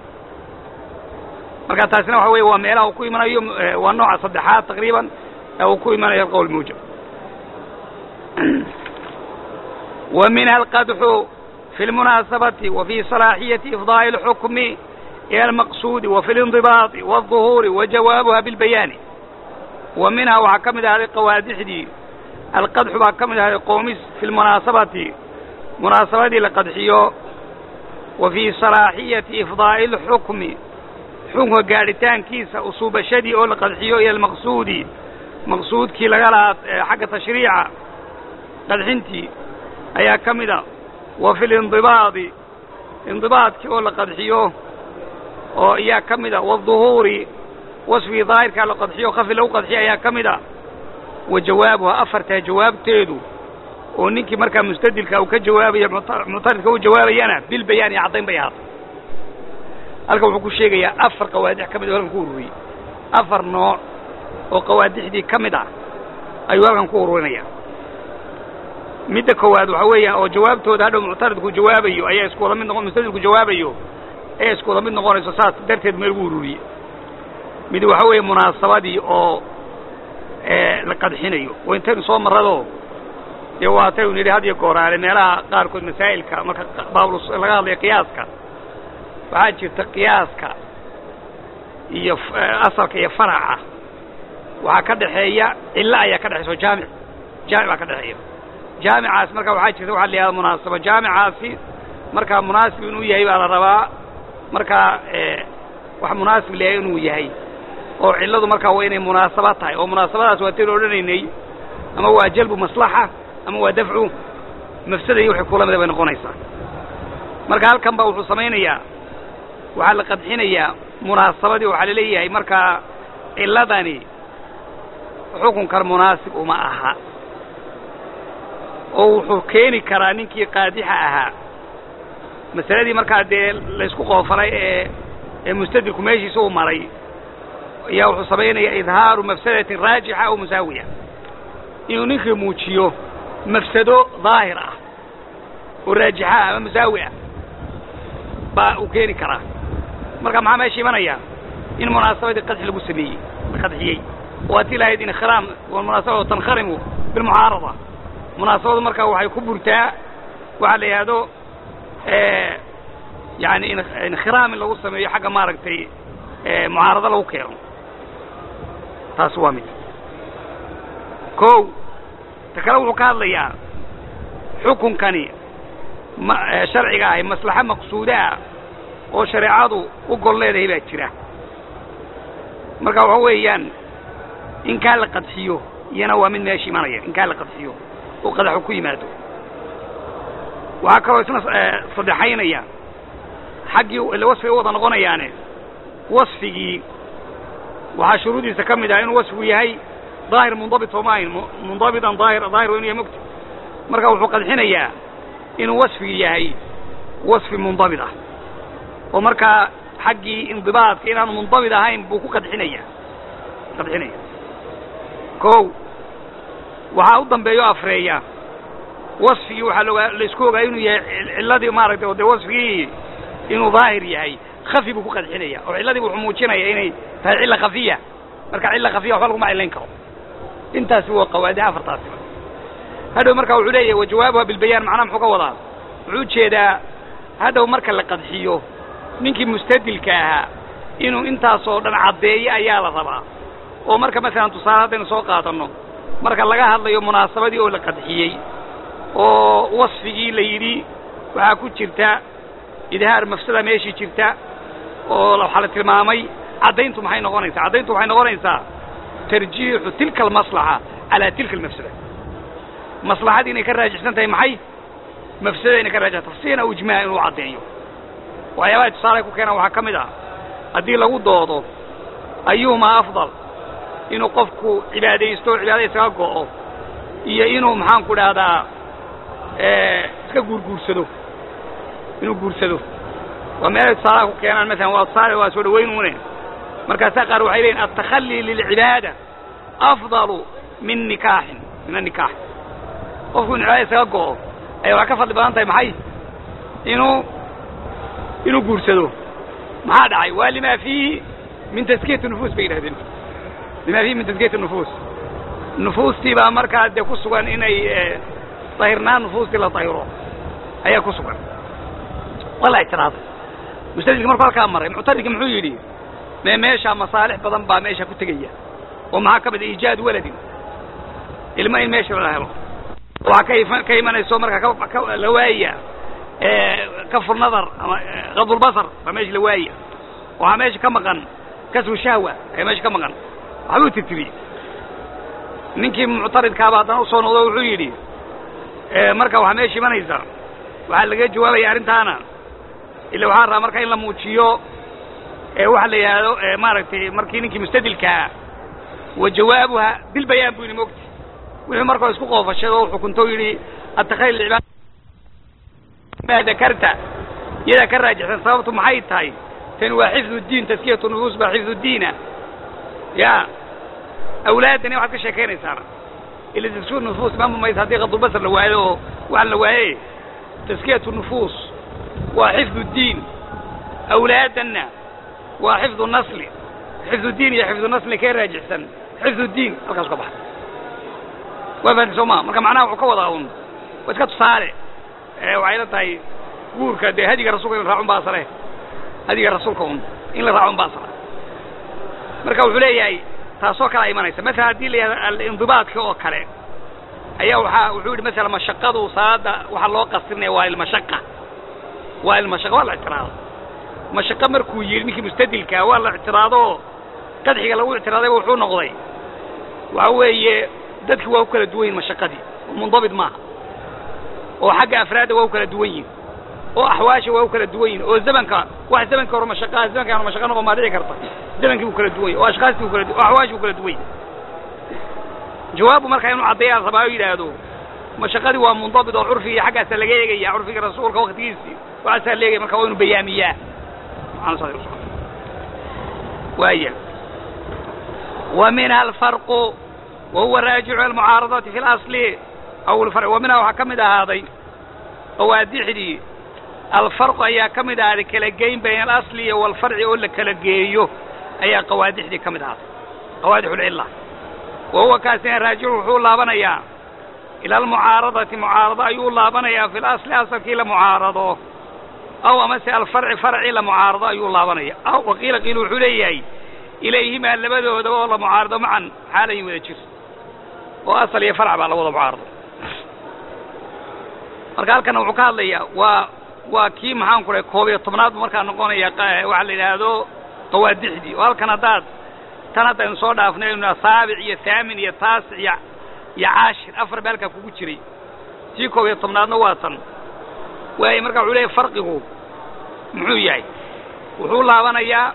مركا تاسنا هو هو ميلا وكوي من يوم والنوع صدحات تقريبا أو كوي من القول موجب ومنها القدح في المناسبة وفي صلاحية إفضاء الحكم إلى المقصود وفي الانضباط والظهور وجوابها بالبيان ومنها وحكمت هذه القوادح دي القدح وحكمت هذه القومس في المناسبة مناسبة لقدحيه وفي صلاحية إفضاء الحكم حكم قارتان كيس أصوب شدي أو لقدحيه إلى المقصود مقصود كي لغالها حق تشريع قدحنتي أيها كمدا وفي الانضباط انضباط كي أو لقدحيه أو إياه كمدا والظهور وصفي ظاهر كان لقدحيه وخفي لو قدحيه أيها كمدا وجوابها أفرتها جواب تيدو وننكي مركا مستدلك أو كجوابي معترضك أو جوابي أنا بالبيان يعطين بياض ألقوا حكو الشيء يا أفر قوادح كمدا ولم كوروي أفر نوع وقوادح دي كمدا أيها ولم كوروي مدة كواد وحوية أو جوابته هذا معترضك جوابي أي اسكولا من نقول مستدلك جوابي أي اسكولا من نقول إساسات درتد مرقولي مدة وحوية مناسبة دي أو إيه لقد حينيو وإنتين صوم مرضو يواتيو نري هذه الكورة على ميلا قاركو المسائل كا مركا بابلوس لغالي قياسك فعاجي تقياسك يف أصلك يفرع وهكذا هي إلا أي كذا حسو جامع جامع كذا هي جامع عاس مركا وحاجي تروح لها مناسبة جامع عاسي مركا مناسب إنه يهي على الرواء مركا إيه وح مناسب لها إنه يهي oo ciladu marka waa inay munaasabad tahay oo munaasabadaas waa tii oranayay ama waa jalbu maslaxa ama waa dafcu mafsada iyo wixii kula mid ah noqonaysa marka halkan baa wuxuu sameeynaya waxa la qadxinaya munaasabadii waxa la leeyahay marka ciladani xukun kar munaasib uma aha oo wuxuu keeni karaa ninkii qaadixa ahaa masaladii marka la isku qoofalay ee ee mustadilku meeshiisa uu maray يا وحصبين إظهار مفسدة راجحة أو مساوية إنه نخي موتشيو مفسده ظاهرة وراجحة أو مساوية وكيني كراه مرقى معها ماشي منايا إن مناسبة القدح القسمية القدحية وأتي لها يدين خرام والمناسبة تنخرم بالمعارضة مناسبة مرقى وحي كبرتها وعلى هذا آه يعني انخرام اللي قسمية حاجة ماركتي آه معارضة لو كيرو تاسوامي كو تكلموا قال لي حكم كاني شرعي هاي مصلحة مقصودة أو شريعته وقول لي ده بيتشرع مركب هويان إن كان لقد فيه ينوى من ماشي مريا إن كان لقد فيه وقد حكوي ماتوا وهكذا اسمه صدحين يا حقي اللي وصفي وضع نغنى يعني وصفي وحشرودي سكمل داين وصفه هي ظاهر منضبط وماين منضبطا ظاهر ظاهر وإنه مكتب مركب وحقد حين إياه إنه وصفه هي وصف منضبطة ومركب حقي انضباط كأنه منضبطة هاي بوكو قد حين إياه قد حين إياه كو وحاوضا بيو أفريا وصفه وحلو لسكوغا إنه الذي مارك ودي وصفه إنه ظاهر هي خفي بوكو قد حين إياه والذي بحموتشنا يعني فالعلة خفية مركا علة خفية وخلقوا معي لينكو انت سوى قوادها فرطاسي هذا مركا وعليه وجوابها بالبيان معناه محوكا وضعه وعود شيدا هذا هو مركا لقد حيوه منك مستدل كاها انو انت صورنا عضيه ايالا ربا ومركا مثلا تصاراتين سوقاتنو مركا لقاها الله يوم مناسبة دي او لقد حيي ووصفي ليدي وعاكو تشرتا إظهار مفسدة ماشي تشرتا ولو حالة المامي عدينتو محي نغونيسا عدينتو محي نغونيسا ترجيح تلك المصلحة على تلك المفسدة maslaxadii inay ka raajixsan tahay maxay mafsadada inay ka raajixsan tafsiina uu ijmaa inuu caddeeyo waxyaabaha tusaale ku keenan waxaa ka mid ah haddii lagu doodo ayuhuma afdal inuu qofku cibaadaysto cibaadada isaga go'o iyo inuu maxaan ku dhahdaa iska guurguursado inuu guursado waa meelay tusaalaha ku keenaan maalan waa tusaale waa soo dhawaynuune markaasaa qaar waxay leeyihin altakhallii lilcibaada afdalu min nikaaxin min annikaax qofku inu cibaadada isaga go'o ayaa waxaa ka fadli badan tahay maxay inuu inuu guursado maxaa dhacay waa limaa fiihi min taskiyati nufuus bay yidhahdeen limaa fiihi min taskiyati nufuus nufuustii baa markaa dee ku sugan inay dahirnaan nufuustii la dahiro ayaa ku sugan waa la ictiraaday mustadilka markuu halkaa maray muctaridka muxuu yidhi mee meeshaa masaalix badan baa meesha ku tegaya oo maxaa ka mid a iijaad waladin ilmo in meesha la helo waxaa ka ka imanayso markaa ka la waaya kafur nadar ama qadulbasar baa meesha la waaya waxaa meesha ka maqan kasru shahwa ayaa meesha ka maqan waxbuu tirtiriyey ninkii muctaridkaaba haddana usoo noqdo wuxuu yidhi marka waxaa meesha imanaysa waxaa laga jawaabaya arrintaana ila waxaa rabaa marka in la muujiyo waxa la yidhaahdo maaragtay markii ninkii mustadilkaa wa jawaabuha bilbayaan buu yidhi mogti wixii markao isku qoofashay oo xukunto yidhi atakhalil cibaad ma dakarta iyadaa ka raajixsan sababtu maxay tahay tani waa xifdu diin taskiyatu nufuus baa xifdu diina ya awlaadani waxaad ka sheekaynaysaana ila taskiyatu nufuus ma mumaysa haddii qadulbasar la waayo oo waxaan la waaye taskiyatu nufuus waa xifdu diin awlaadanna waa xifdu nasli xifdu diin iyo xifdu nasli kee raajixsan xifdu diin halkaas ka baxa waa fahanti soo maa marka macnaha wuxuu ka wadaa un waa iska tusaale waxay la tahay guurka dee hadiga rasuulka in la raacun baasale hadiga rasuulka un in la raacun baasale marka wuxuu leeyahay taasoo kala imanaysa maalan haddii la yihahdo alindibaadka oo kale ayaa waxaa wuxuu yidhi maalan mashaqadu salaada waxaa loo qasrinaya waa ilmashaqa waa ilmashaqa waa la ictiraado mashaqa markuu yidhi ninkii mustadilkaa waa la ictiraado qadxiga lagu ictiraaday wuxuu noqday waxa weeye dadki waa u kala duwan yihin mashaqadii mundabit maaha oo xagga afraadda waa u kala duwan yihin oo axwaasha waa u kala duwan yihin oo zamanka wax zamanka hore mashaqaa zamanka hore mashaqa noqo maa dhici karta zamankii buu kala duwan yahy oo ashkaastii kala oo axwaashii buu kala duwan yahy jawaabu markaa inuu caddeeyaa rabaa oo yidhaahdo mashaqadii waa mundabit oo curfiga xaggaasaa laga eegaya curfiga rasuulka waktigiisii waxaasaa la eegaya marka waa inuu bayaamiyaa waaya wa minha alfarqu wahuwa raajicu almucaaradati fi اlasli aw alfarq wa minha waxaa ka mid ahaaday qawaadixdii alfarqu ayaa ka mid ahaaday kala geyn bayna alasli iyo walfarci oo la kala geeyo ayaa qawaadixdii ka mid ahaaday qawaadix اlcila wahuwa kaasina raajicu wuxuu laabanayaa ila almucaaradati mucaarado ayuu laabanayaa fi اlasli asalkii la mucaarado aw amase alfarci farci la mucaarado ayuu laabanaya aw waqiila qiil wuxuu leeyahay ilayhimaa labadoodaba oo la mucaarado macan xaalayin wada jir oo asal iyo farc baa la wada mucaarado marka halkana wuxuu ka hadlayaa waa waa kii maxaan ku dhahay koob iyo tobnaad markaa noqonaya waxaa la yidhaahdo qawaadixdii oo halkan haddaad tan haddaynu soo dhaafnay inu saabic iyo thaamin iyo taasic iyo iyo caashir afar ba halkaa kugu jiray tii koob iyo tobnaadna waa tan waayo marka wuxuu leeyahy farqigu muxuu yahay wuxuu laabanayaa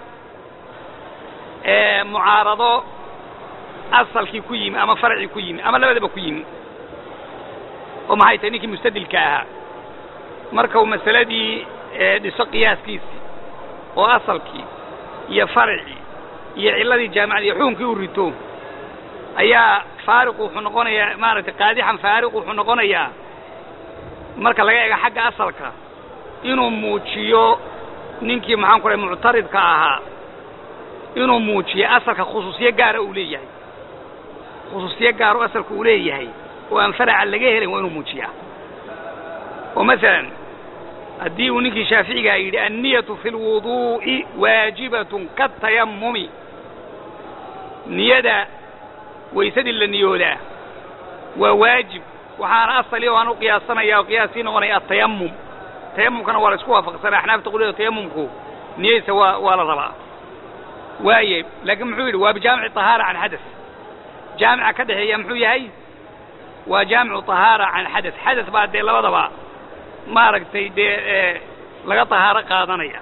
mucaarado asalkii ku yimi ama farcii ku yimi ama labadaba ku yimi oo maxay tahay ninkii mustadilka ahaa marka uu masaladii dhiso qiyaaskiisii oo asalkii iyo farcii iyo ciladii jaamicada iyo xukunkii u rito ayaa faariqu wuxuu noqonayaa maaragtay qaadixan faariqu wuxuu noqonayaa marka laga eego xagga asalka inuu muujiyo ninkii maxaan ku dhahay muctaridka ahaa inuu muujiyo asalka khusuusiye gaara uu leeyahay khusuusiye gaaro asalka uu leeyahay oo aan faraca laga helin waa inuu muujiyaa oo masalan haddii uu ninkii shaaficigaa yidhi anniyatu fi lwuduu'i waajibatun katayamumi niyada waysadii la niyoodaa waa waajib waxaana asali oo aan u qiyaasanayaa oo qiyaasii noqonaya atayamum tayamumkana waa la isku waafaqsanaa axnaafta qolida tayamumku niyadiisa waa waa la rabaa waaye laakiin muxuu yidhi waa bijaamici طahaara can xadas jaamica ka dhexeeya muxuu yahay وجامع طهارة عن حدث حدث بعد دي لبدا با ماركتي دي اه لغا طهارة قادنيا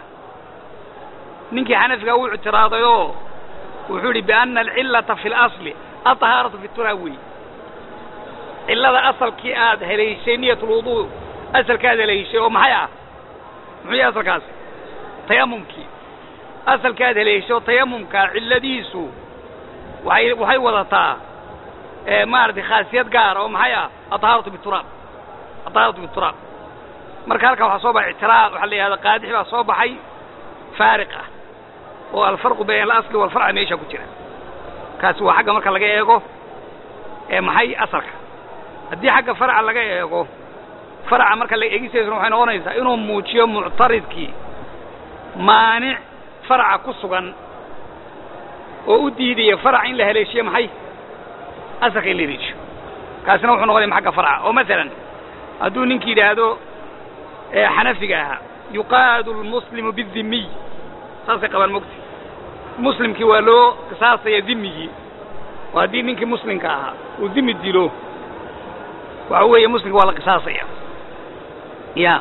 نينكي حنفي او اعتراضيو وحوري بأن العلة في الأصل الطهارة في التراوي إلا أصل كي آد هليسي نية الوضوء أصل كاد هليسي ومحيا محيا أصل كاس تيممكي أصل كاد هليسي وتيممك إلا ديسو وحي, وحي وضطا اه مارد خاصيات قارة ومحيا الطهارة بالتراب الطهارة بالتراب مركالك وحصوبة اعتراض وحلي هذا قادح وحصوبة حي فارقة والفرق بين الأصل والفرع ميشا كتير كاسوا حاجة مركا لقى يقو اه محي أصلك هدي حاجة فرع لقى يقو فرع مركا لقى يجي سيسنو حين ونيسا إنه موتشيو معترض كي مانع فرع كسوغان وودي دي فرع إن لها ليش محي أصلك اللي ريش كاسنا وحنا غادي محاجة فرع ومثلا أدون إنكي ده هذا اه حنفيها يقاد المسلم بالذمي ساسي قبل مكتي مسلم كي والو قصاصي ذمي وهدي منك مسلم كاها وذمي ديلو وهو يا مسلم ولا قصاصي يا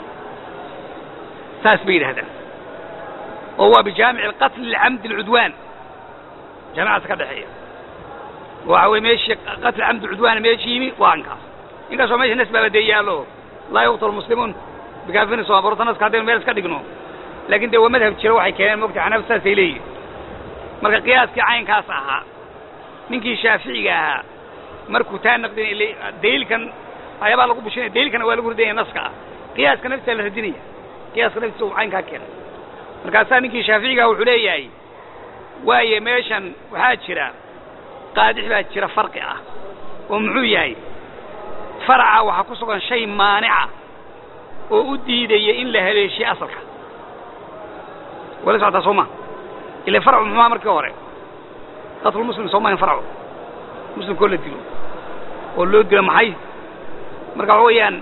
ساس بيد هذا وهو بجامع القتل العمد العدوان جماعة كدحية وهو ماشي قتل عمد العدوان ماشي يمي وانكاس إنك سو ماشي نسبة بديالو لا يقتل المسلمون بقافين سوا برضه ناس قاعدين ميرس كدقنو لكن ده هو مذهب جرا waxay keeneen waqti xanafsa seelay marka qiyaaska caynkaas aha ninkii shaafiiciga aha markuu taan naqdin ilay deelkan ayaba lagu bushay deelkan waa lagu riday naska qiyaaska nafta la radinaya qiyaaska nafta uu caynka keenay marka ninkii shaafiiciga wuxuu leeyahay waaye meeshan waxa jira qaadix baa jira farqi ah oo muxuu yahay farca waxa ku sugan shay maanica oo u diidaya in la heleeshiyo asalka ولا ساعة صومة اللي فرعوا ما مركه ورا قتل المسلم صومة ينفرعوا مسلم كل الدين واللو الدين محي مركعويان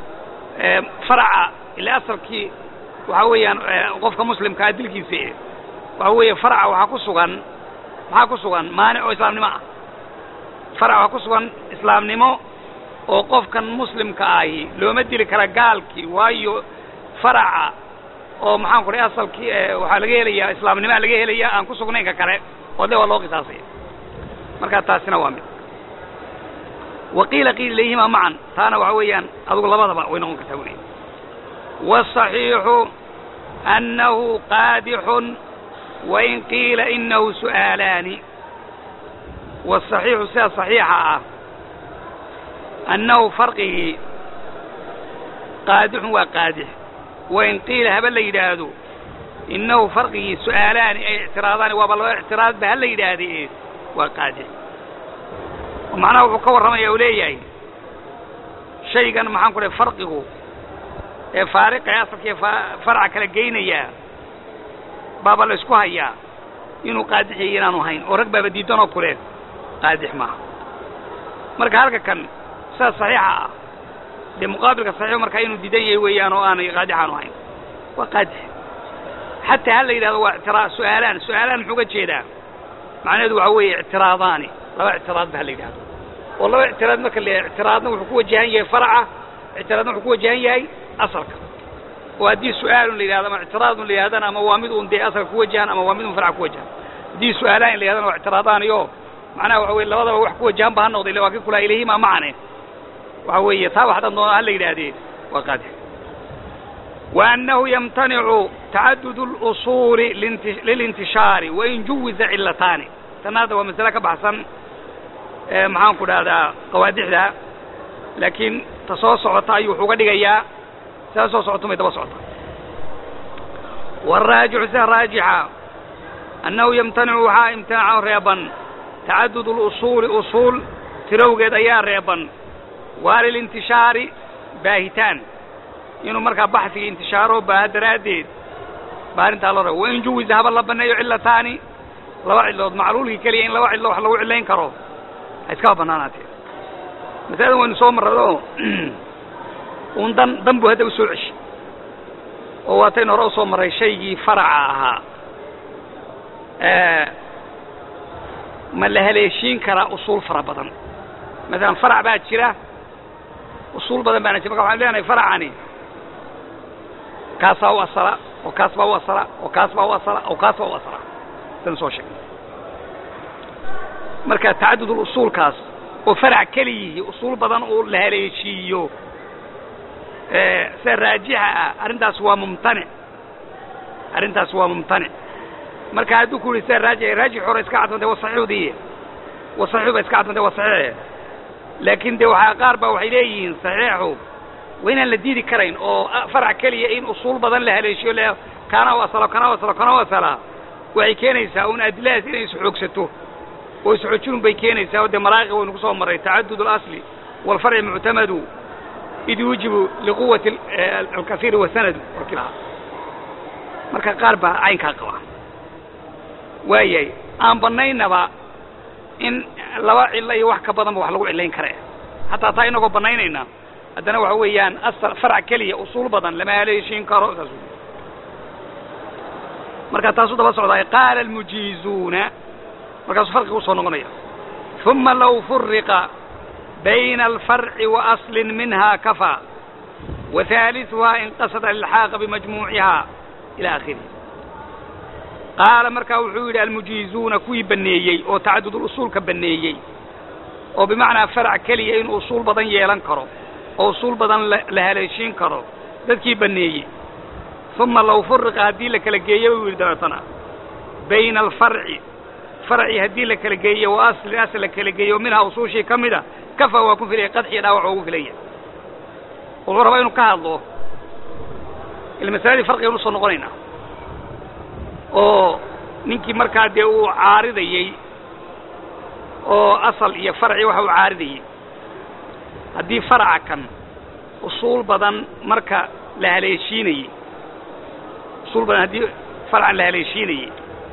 فرع اللي أصل كي وحويان وقف مسلم كادل كي فيه وحوي فرع وحكسوغان وحكسوغان مانع إسلام نما فرع وحكسوغان إسلام نما وقف كان مسلم كاي لو مدي لكرجال كي وايو فرع oo maxaan ku leeyahay asalkii waxa laga helayaa islaamnimo laga helayaa aan ku sugnayn ka kale oo de waa loo qisaasay marka taasina waa mid waqiila qiil leeyma macaan taana waxa weeyaan adigu labadaba way noqon kartaa wali wasahihu annahu qaadih wa in qila innahu su'alani wasahihu sa sahiha annahu farqihi qaadih wa qaadih وإن قيل هبل يدادو إنه فرقه سؤالان أي اعتراضان وبالله اعتراض بهل يدادي إيه وقاده ومعناه وكور رمي أوليه شيء كان معان كله فرقه فارق يصل فرع كالجينية بابا الاسكوها إياه إنه قادح ينانو هين ورقبة بديدونه كله قادح معه مرك هذا كان ساس صحيحة بمقابل الصحيح مركا إنه ديدي ويان وأنا قادحان وهين وقادح حتى هل إذا هو اعتراض سؤالان سؤالان حقا جيدا معناه ذو عوي اعتراضاني لو اعتراض بهل إذا والله اعتراض مك اللي اعتراضنا وحكوة جهنية فرعة اعتراضنا وحكوة جهنية أصلك وهذه سؤال لهذا ما اعتراض لهذا أنا موامد دي أصل كوة جهن أما موامد فرع كوة جهن دي سؤالان لهذا واعتراضان يوم معناه وحوي الله هذا وحكوة جهن بهالنقض اللي واقف كلها إليه ما معنى وهو يتابع حتى أنه هل يدادي وقاده وأنه يمتنع تعدد الأصول للانتشار وإن جوز علتان تنادى ومثلك بحثا معاهم كل هذا قوادح ذا لكن تصوص عطاي وحوق دقيا تصوص عطم يتبص عطا والراجع سه راجعا أنه يمتنع وحا امتناعا ريبا تعدد الأصول أصول تروقد أيا ريبا وللانتشار باهتان إنه مركب بحثي انتشاره بهدراديد بارنت الله رو وإن جوز ذهب الله بنيو علة ثاني لواعي الله معلول كليين لواعي الله لو علين كرو هيسكاب بناناتي مثلا وإن صوم الرضو وندم ذنبه هذا وسوعش وواتين رأسه مرة شيء فرعها آه ما لها ليشين كرا أصول فرع بدن مثلا فرع بعد شراء usuul badan baan marka waxaan leenahay faracani kaas waa asala oo kaas waa asala oo kaas waa asala oo kaas waa asala tan soo sheeg marka tacaddud usuul kaas oo farac kaliya usuul badan oo la haleeshiyo ee saraajiha arintaas waa mumtani arintaas waa mumtani marka haduu ku leeyahay saraaji raaji hore iska cadmada waa saxiixdiye waa saxiix iska cadmada waa saxiix laakiin de waxa qaar ba waxay leeyihiin saxiixu wayna la diidi karayn oo farac kaliya in usuul badan la haleeshiyo la kana waa asala kana waa asala kana waa asala waxay keenaysaa un adlaas inay xoogsato oo isxoojin bay keenaysaa oo de maraaqi oo soo maray tacaddud al-asli wal far'i mu'tamadu idii wajibu liquwati al-kathir wa sanad wakila marka qaar ba aynka qaba waayay aan banaynaba in laba cilla iyo wax ka badan wax lagu cilayn karo hatta taa inagu banaynayna haddana waxa weeyaan asal farac kaliya usuul badan lama haleeshin karo marka taasoo daba socday qaala al-mujizuna markaas farqi u soo noqonaya thumma law furriqa bayna al-far'i wa aslin minha kafa wa thalithuha in qasada al-ilhaq bi majmu'iha ila akhirih qaala marka wuxuu yiri al-mujizuna kuwi baneeyay oo tacaddud al-usul ka baneeyay oo bimaana farac kaliya in usul badan yeelan karo oo usul badan la haleeshin karo dadkii baneeyay thumma law furriqa hadii la kala geeyo wiirdaatana bayna al-far'i فرعي هدي لك لجيه وأصل أصل لك لجيه ومنها أصوشي كمدة كفى وكن في قدحي لا وعوق في ليه والغرباء ينكها الله المسائل فرق ينص نقرينا أو نينكي مركا ديو عارضي أو أصل يا فرعي وهو عارضي هدي فرع كان أصول بدن مركا لهليشيني أصول بدن هدي فرع لهليشيني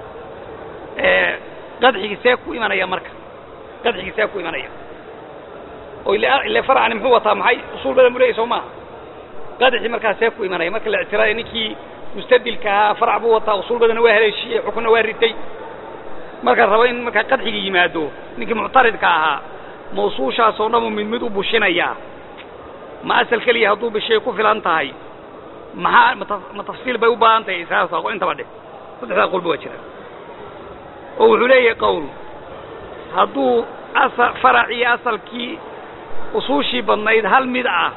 ااا قدحي ساكو إيمانيا مركا قدحي ساكو إيمانيا واللي اللي فرع عن محوطة معي أصول بدل مريس وما قدحي مركا ساكو إيمانيا مركا الاعتراض نكي مستدل كها فرع بوطة أصول بدل نواهر الشيء حكم نواهرتي مركا الروين مركا قدحي يمادو نكي معترض كها موصوشة صونم من مدو بوشينيا ما أسل كلي هدو بالشيء كفل أنتهي ما ما تفصيل بيوبا أنت إساسا وأنت بعده تدخل قلب وجهه وحليه قول هدو أصل فرعي أصل كي أصوشي بنايد هل مدعة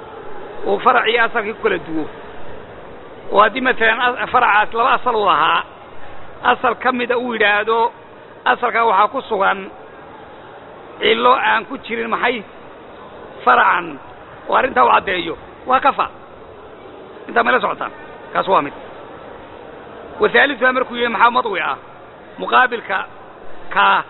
وفرعي أصل كي كل دو وهذه مثلا فرع أصل أصل لها أصل كم دو يرادو أصل كوحا كسوان إلو أن كتير محي فرعا وارنت وعديه وكفى انت ما لا سعطان كسوامد وثالث أمركو يا محمد وياه مقابل ك ك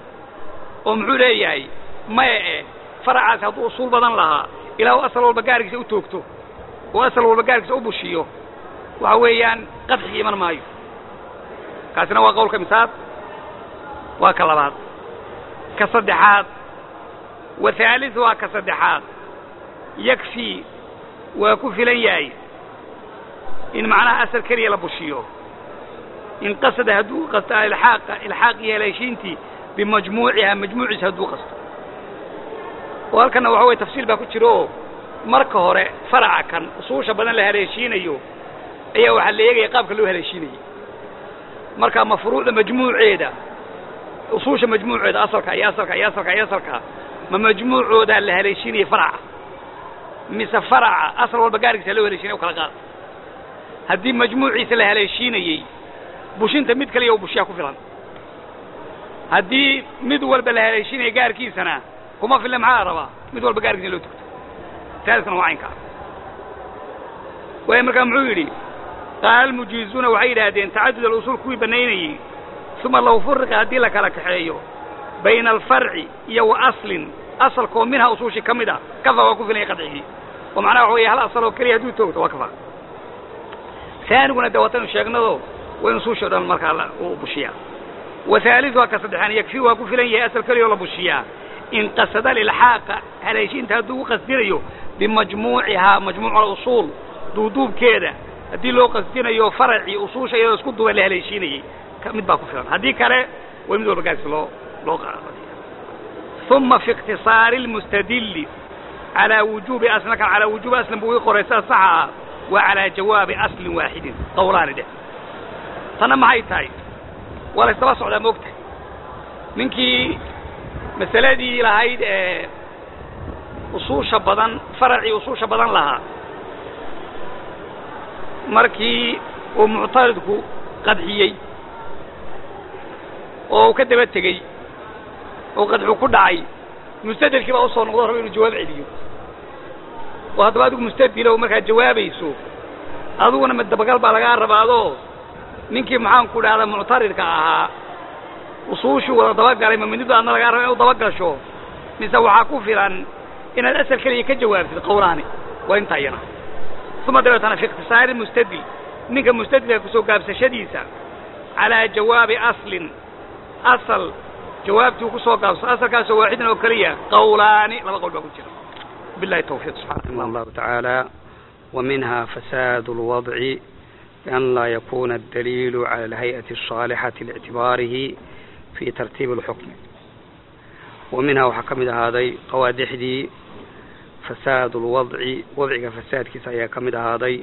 أم علياي ما فرعات هذو أصول بدن لها إلى أصل والبقارك سو توكتو وأصل والبقارك سو بوشيو وعويان قدحي من مايو كاسنا وقول كمسات وكلمات كصدحات وثالث وكصدحات يكفي وكفي لياي إن معناها أصل كريه لبوشيو إن قصد هدو قصد الحاق الحاق يلاشينتي بمجموعها مجموع هدو قصد وهل كان وحوه تفصيل باكو تشيروه مركه هوري فرع كان أصوشا بدن لهاليشين أيوه أيه وحال ليغي يقاب كلو هاليشين أيوه مركه مفروض مجموع عيدا أصوشا مجموع عيدا أصلك أي أصلك أي أصلك أي أصلك ما مجموع عيدا لهاليشين فرع مس فرع أصل والبقارك سلو هاليشين وكلا قال هدي مجموعي لهاليشين أيه بوشين تمد كليه وبوشيا كفران هدي مدول بالهاليشين يقار كي سنة هما في اللمعة روا مدول بقارك لو تكت ثالث نوعين كار ويمرك معيري قال المجيزون وعيد هذين تعدد الأصول كوي بنيني ثم لو فرق هدي لك لك حيو بين الفرع يو أصل أصل كون منها أصول كمدة كفى وكفى لي قدعه ومعناه هو هل أصل وكريه دو توت وكفى ثاني قلنا دواتنا الشيخنا ذو وينصوش هذا المركز وبوشيا وثالث وكصدحان يكفي وكفي لن يأسل كريه ولا بوشيا إن قصد الإلحاق هل يشين تهدو قصدينيو بمجموعها مجموع الأصول دودوب كده هدي لو قصدينيو فرعي أصول شيء يسكت ولا هل يشيني كمد باكو فيهم هدي كره ويمدور بقاس لو لو ثم في اختصار المستدل على وجوب أصل على وجوب أصل بوي قريسة صح وعلى جواب أصل واحد قولان ده فأنا معي تاي ولا استبص على موقته منك مسألة دي لهاي أصول شبضان فرعي أصول شبضان لها مركي ومعترضكو قدحيي وكدبت تجي وقدحو كدعي مستدل كيف أوصل نقدر إنه جواب عليه وهذا بعده مستدل لو ما كان جواب يسوق هذا أنا متدبقال بالغار بعضه منك معاهم كل هذا معترض كها وصوش ولا دبقال عليه من يبدأ أن الغار ودبقال شو نسوي حكوا فيران إن الأسئلة كليه كجواب في القوراني وين تاينا ثم دلوقت أنا في اختصار المستدل منك مستدل كسوق قابس شديسة على جواب أصل أصل جوابته كسوق قابس أصل كاسو واحد وكليه قولاني لا قول بقول شيء بالله التوفيق سبحانه الله تعالى ومنها فساد الوضع بأن لا يكون الدليل على الهيئة الصالحة لاعتباره في ترتيب الحكم ومنها وحكم هذا قوادح دي فساد الوضع وضع فساد كسايا كمد هذا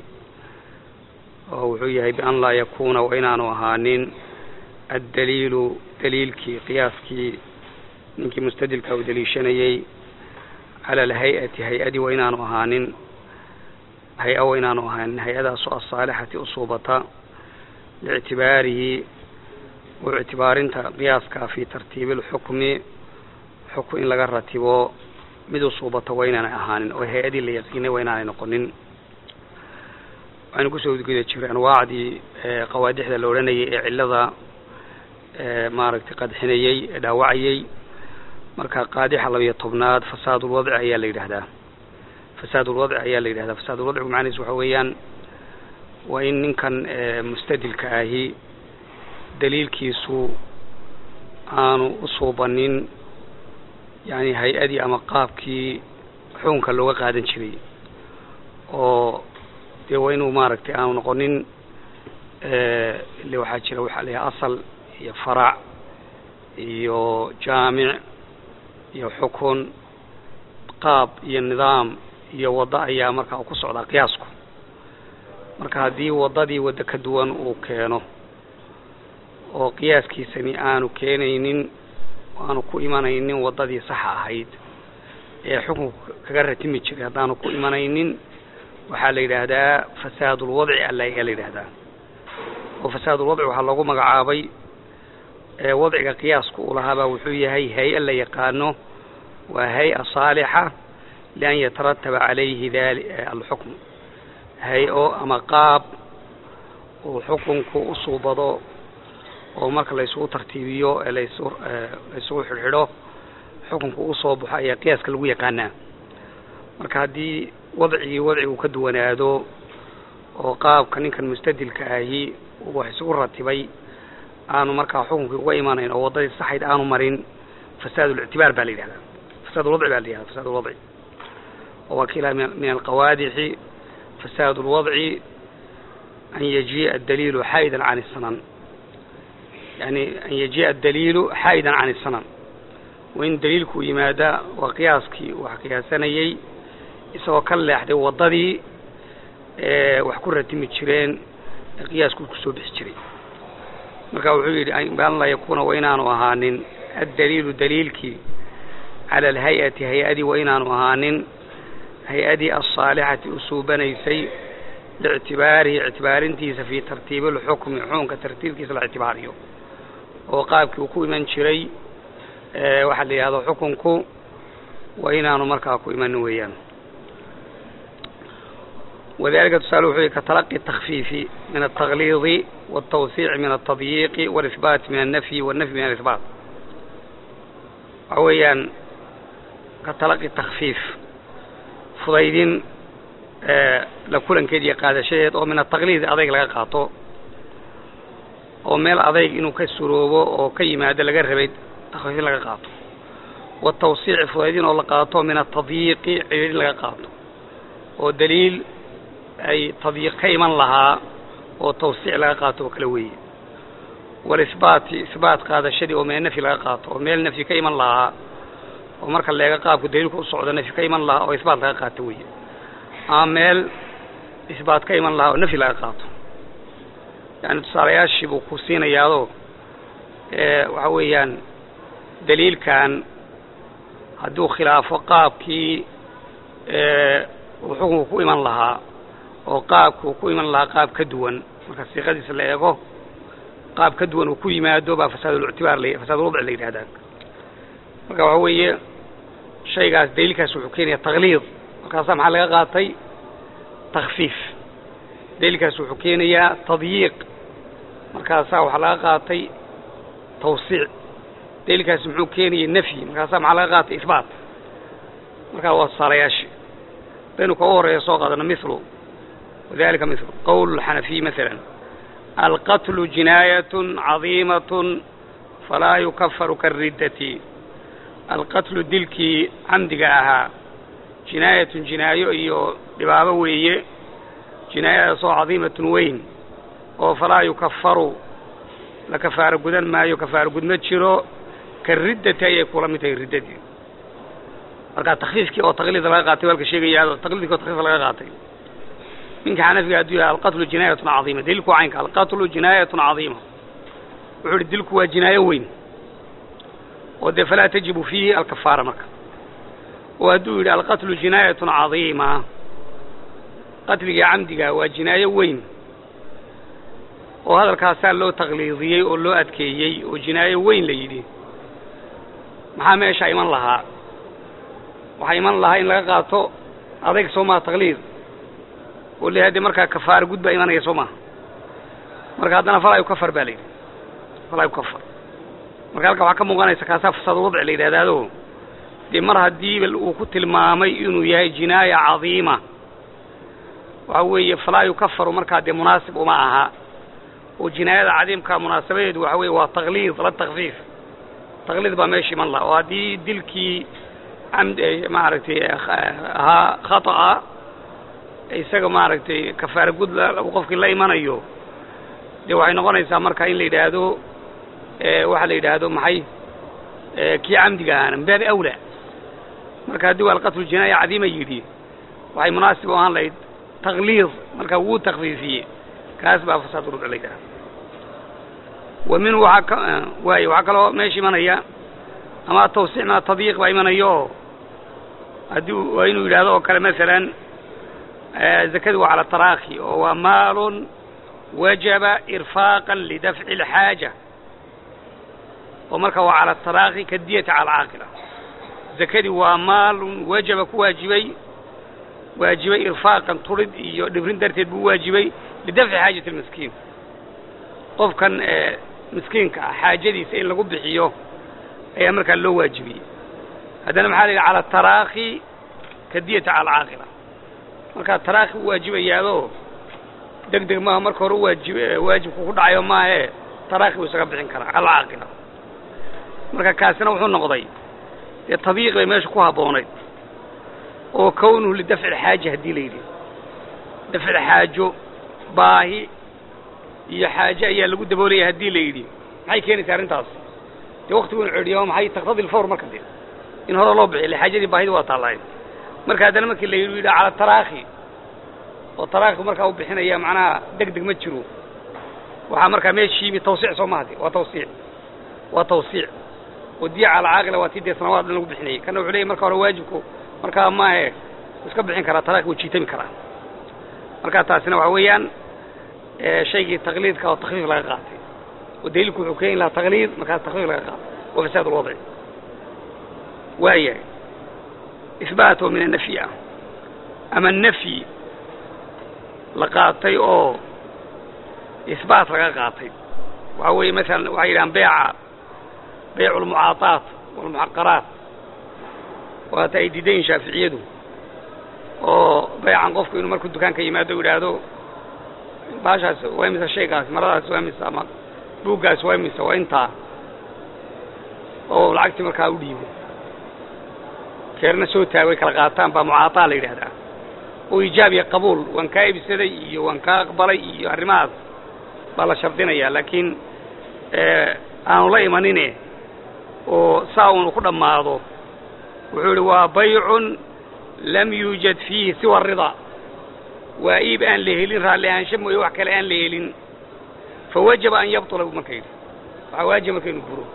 وهي بأن لا يكون وإنان وهانين الدليل دليلك قياسك منك مستدلك أو دليشنيي على الهيئة هيئة وإنان وهانين هيئة وإنان وهانين هيئة الصالحة أصوبة لاعتباره واعتبار انت قياسك في ترتيب الحكم حكم إن لغا رتبو مد أصوبة وإنان أهانين وهيئة اللي يقين وإنان نقنين وأنا كسو كده تشير أنواع دي قوادح لوراني علذا مارك قد حنيي داوعي marka qaadix labiyo tobnaad fasaad wadci ayaa la yiraahdaa fasaad wadci ayaa la yiraahdaa fasaad wadci macnihiisu waxa weeyaan waa in ninkan mustadilka ahi daliilkiisu aanu u soobanin yani hay'adii ama qaabkii xukunka looga qaadan jiray oo de waa inuu maaragtay aanu noqonin ee li waxa jira waxa leeyahay asal iyo farac iyo jaamic iyo xukun qaab iyo nidaam iyo wada ayaa marka ku socda qiyaasku marka hadii wadadii wada ka duwan uu keeno oo qiyaaskiisani aanu keenaynin aanu ku imanaynin wadadii sax ahayd ee xukunku kaga ratimi jiray hadaanu ku imanaynin waxa la yiraahdaa fasaadul wadci alla la yiraahdaa oo fasaadul wadci waxa lagu magacaabay وضع قياسك ولها وحوية هي هيئة اللي يقانه وهيئة صالحة لأن يترتب عليه ذلك الحكم هيئة أما قاب وحكم كأصوبه ومرك ليسوا ترتيبيه ليسوا ليسوا حلو حكم كأصوب هي قياس كلوي يقانه مرك هذه وضعي وضعي وكدونا هذا وقاب كان كان مستدل كأهي وحسوا رتبي aanu marka xukunka uga iimaanayn oo wadada saxid aanu marin fasaad al-i'tibar baa leeyahay fasaad al-wad'i baa leeyahay fasaad al-wad'i oo kila min al-qawadih fasaad al-wad'i an yaji ad-dalil haidan 'an as-sanan yani an yaji ad-dalil haidan 'an as-sanan wa in dalilku yimaada wa qiyaski wa qiyaasanayay isoo ka leexday wadadii ee wax ku ratimi jireen qiyaasku ku soo bixi jiray marka wuxuu yiri baan la yakuna waynaanu ahaanin ad-daliil dalilki ala al-hay'ati hay'adi waynaanu ahaanin hay'adi as-salihati usubanaysay li'tibari i'tibarintiisa fi tartiib al-hukm xunka tartiibkiisa la i'tibariyo oo qaabkii uu ku iman jiray ee waxa la yiraahdo xukunku waynaanu marka ku iman weeyaan وذلك تسألوا كتلقي التخفيف من التغليظ والتوسيع من التضييق والإثبات من النفي والنفي من الإثبات عويا كتلقي التخفيف فضيدين آه لكل كيدي قاد شيء ومن التغليظ أضيق لقاطه ومن أضيق إنه كسروه وكي ما هذا لقربيت تخفيف لقاطه والتوسيع فضيدين لقاطه من التضييق عيد لقاطه والدليل أي تضييق كيما لها وتوسيع لقاطه وكلوي والإثبات إثبات هذا الشيء ومن النفي لقاطه ومن النفي كيما لها ومرك اللي قاب كديلك الصعود نفي كيمن الله أو إثبات لا قاتوية عامل إثبات كيمن الله أو نفي لا قاته يعني تصارياش بوكوسين ياضو إيه وحويان دليل كان هدو خلاف وقاب كي إيه وحكم كو إيمان لها وقاب كو إيمان لها قاب كدوان مركز سيغادي سلايقو قاب كدوان وكو يمادو با فساد الاعتبار لي فساد الوضع اللي هذاك مركز وحوية شيء قاس دليل كاس وحكيني التغليظ مركز سامحة لغا قاطي تخفيف دليل كاس وحكيني تضييق مركز سامحة لغا قاطي توسيع دليل كاس وحكيني النفي مركز سامحة لغا قاطي إثبات مركز وصارياشي بينك أور يسوق هذا مثله وذلك مثل قول الحنفي مثلا القتل جناية عظيمة فلا يكفر كالردة القتل دلكي عمدقاها جناية جناية إيو لبابوية جناية صو عظيمة وين فلا يكفر لكفار قدن ما يكفار قدن تشيرو كالردة يكون متى الردة دي marka takhfiifki oo taqliid laga qaatay walka sheegaya taqliidka takhfiif laga qaatay minka xanafiga adduunka alqatlu jinaayatun azima dilku aynka alqatlu jinaayatun azima wuxuu dilku waa jinaayo weyn oo de fala tajibu fihi alkafaara marka oo aduu ila alqatlu jinaayatun azima qatliga amdiga waa jinaayo weyn oo hadalkaas loo taqliidiyay oo loo adkeeyay oo jinaayo weyn la yiri maxaa meesha iman lahaa waxay iman lahaa in laga qaato adeeg Soomaa taqliid oo leeyahay marka kafaar gudba imanaya Soomaa marka hadana falay kafar balay falay kafar marka halka waxa ka muuqanaysa kaasa fasad wadci leeyahay di mar hadii bal uu ku tilmaamay inuu yahay jinaaya azima waxa weeye falay kafar marka de munaasib uma aha oo jinaayada cadiimka munaasabadeedu waxa weeye waa taqliid la takhfiif taqliid ba meeshii man la oo hadii dilkii عمد ما عرفتي ها خطأ isaga ma aragtay kafaar gud la qofkii la iimanayo de waxay noqonaysaa marka in la yiraahdo ee waxa la yiraahdo maxay ee ki amdiga aan baad awla marka hadii wal qatl jinaaya cadiima yiri waxay munaasib u ahaan lahayd taqliid marka uu takhfiifiye kaas baa fasad rud leeyda ومن وحك واي وحكلو ماشي manaya ama tawsiic ma tadiiq way manayo haduu waa inuu yiraahdo kale مثلا zakadu ala taraakhi wa maal wajaba irfaqan lidaf'i alhaja ومركا على التراخي كدية على العاقلة زكدي ومال وجب كواجبي واجبي إرفاقا ترد دفرين درتد بواجبي لدفع حاجة المسكين قف كان مسكين حاجة دي سئل لقب حيوه أي أمر كان له واجبي هذا محالي على التراخي كدية على العاقلة مركا التراخي واجبي يالوه دق دق ما مركا هو واجب واجب كود عيوم ما هي تراخي وسقب عنكرا على العاقلة مركا كاسنا وحو نقضي الطبيعي bay meesha ku haboonayd oo kownu li dafci xaaja hadii leeyay dafci xaajo baahi iyo xaaja ayaa lagu daboolay hadii leeyay maxay keenaysaa arintaas ee waqtigu ciriyo maxay taqtadi الفور marka dib in hore loo bixiyo xaajadii baahida waa taalaay marka hadana markii la yiri ala taraakhi oo taraakhi marka uu bixinaya macnaha degdeg ma jiro waxa marka meeshii mi tawsiic Soomaali waa tawsiic waa tawsiic ودي على عاقله واتيدي سنوات لنو بخني كانوا عليه marka hore waajibku marka ma ee iska bixin kara taraak uu jiitami kara marka taasina waxa weeyaan ee shaygi taqliidka oo takhfiif laga qaatay ودليلku wuxuu keen la taqliid marka takhfiif laga qaatay oo fasaad الوضع وايه اثباته من النفي اما النفي لقاطي او اثبات laga qaatay waxa weey مثلا waxay بيع بيع المعاطات والمحقرات وتأييدين شافعيده وبيع عن قفك إنه مركو الدكان كي يمادو يرادو باشا ويمس الشيء قاس مرات ويمس أما بوقاس ويمس وإنتا والعكس مركا وديبو كيرنا سوتها ويكالغاتان بمعاطاة ليرهدا وإيجابي قبول وانكا يبسدي وانكا أقبلي الرماز بالا شرطينيا لكن اه أنا لا يمانيني oo saawun ku dhamaado وحول وبيع لم يوجد فيه سوى الرضا وإيب أن لهلين رالي أن شم ويوحك الآن لهلين فوجب أن يبطل بمكين فواجب مكين البرو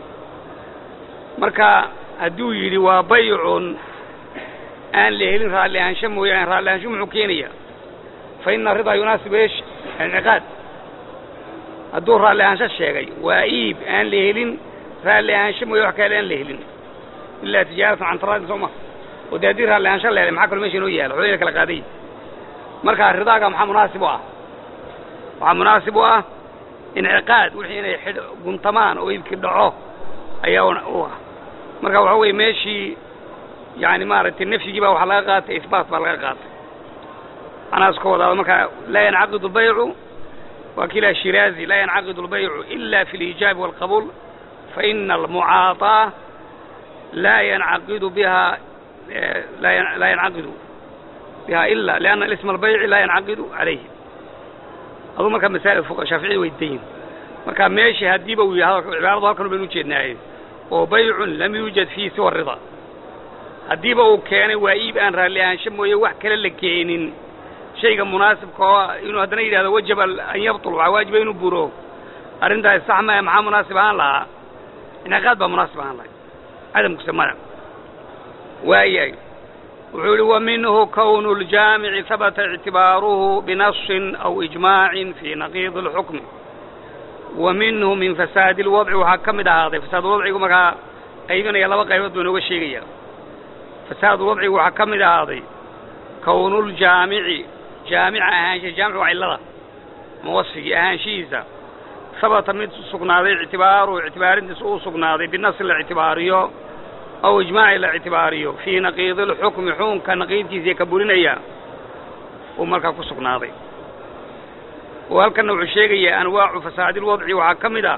مركا أدوي وبيع أن لهلين رالي أن شم ويوحك رالي أن شم حكينية فإن الرضا يناسب إيش العقاد الدور رالي أن ششيغي وإيب أن لهلين رالي أن شم ويوحك الآن لهلين إلا تجارة عن تراد سوما وداديرها اللي أنشاء الله معاكم المشي نويا الحلية كالقادية مركا الرضاقة محا مناسبها محا مناسبها انعقاد وحين يحد قمطمان ويبكي الدعوه أيون أوها مركا وحوي ماشي يعني مارت النفس يجيبها وحلاقات إثبات بالغاقات أنا أذكر هذا مركا لا ينعقد البيع وكلا الشيرازي لا ينعقد البيع إلا في الإيجاب والقبول فإن المعاطاة لا ينعقد بها لا ينعقد بها إلا لأن الاسم البيع لا ينعقد عليه هذا ما كان مسائل الفقهاء الشافعي والدين ما كان ماشي هديبه وعبارة كانوا بينو جدناين وبيع لم يوجد فيه سوى الرضا هديبه وكان وإيب أن رالي أن شم ويوحك للكينين شيء مناسب كوا إنه هذا نيجي هذا وجب أن يبطل وواجب إنه بروه أرنده السحمة مع مناسب عن الله إن غضب مناسب عن الله هذا مقسمنا وأيي ومنه كون الجامع ثبت اعتباره بنص أو إجماع في نقيض الحكم ومنه من فساد الوضع وحكم هذا فساد الوضع كما أيضا يلا بقى يودون وشيء فساد الوضع وحكم هذا كون الجامع جامع أهانش جامع وعلة موصي أهانشيزة ثبت من سقناضي اعتباره اعتبار سوء سقناضي بالنص الاعتباري أو إجماع الاعتباري في نقيض الحكم حون كنقيض كيزي كبولينيا ومركا كسقناضي وهل كان نوع الشيء أنواع فساد الوضع وحكمدا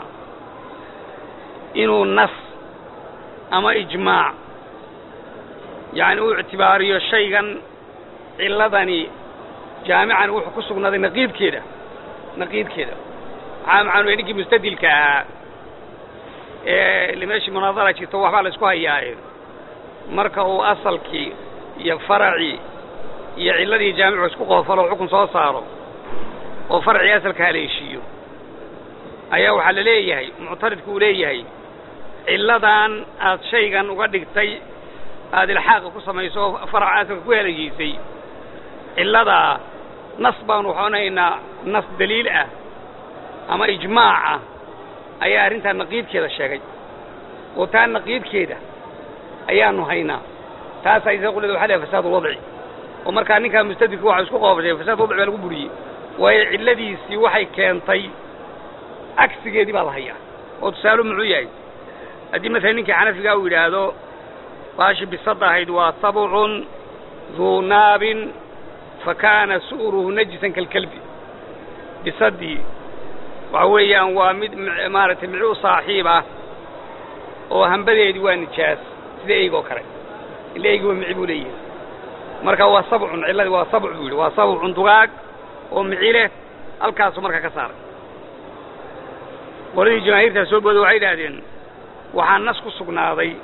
إنه النص أما إجماع يعني اعتباري شيئا إلا ذاني جامعا وحكسقناضي نقيض كده نقيض كده عام عنه ينكي مستدل كا اللي ماشي مناظرة يتوح على اسكوها إياه مركه أصلكي يفرعي يعلدي جامع اسكوه فرع حكم صار صاره وفرعي أصلك هاليشيو أيها وحلليه هي معترض كوليه هي إلا دان شيئا وقد تي هذه الحاجة قصة يسوي فرع أصلك كويلجيسي إلا دا نصبا وحنا إن نص دليل أه أما إجماع أي أرنتها نقيد كذا الشيء وتان نقيد كذا أي أنه هينا تاسع إذا قلت حالة فساد وضعي ومركاني كان مستدرك واحد سكوا قابل فساد وضعي ولا قبري والذي سوحي كان طي عكس كذي بالله هي وتسألوا معي أدي مثلا إنك عنا في قوي هذا باش بالصدى هيدوا طبع ذو ناب فكان سؤره نجسا كالكلب بصدي وعويا ومد مارة معو صاحبة وهم بدأ يدوان الجاس سيدي ايقو كري اللي ايقو معبوليه مركا هو صبع علا هو صبع بولي هو صبع دقاق ومعيله الكاس مركا كسار ولدي جماهير تسول بدو عيد هذين وحان نسكو السقناضي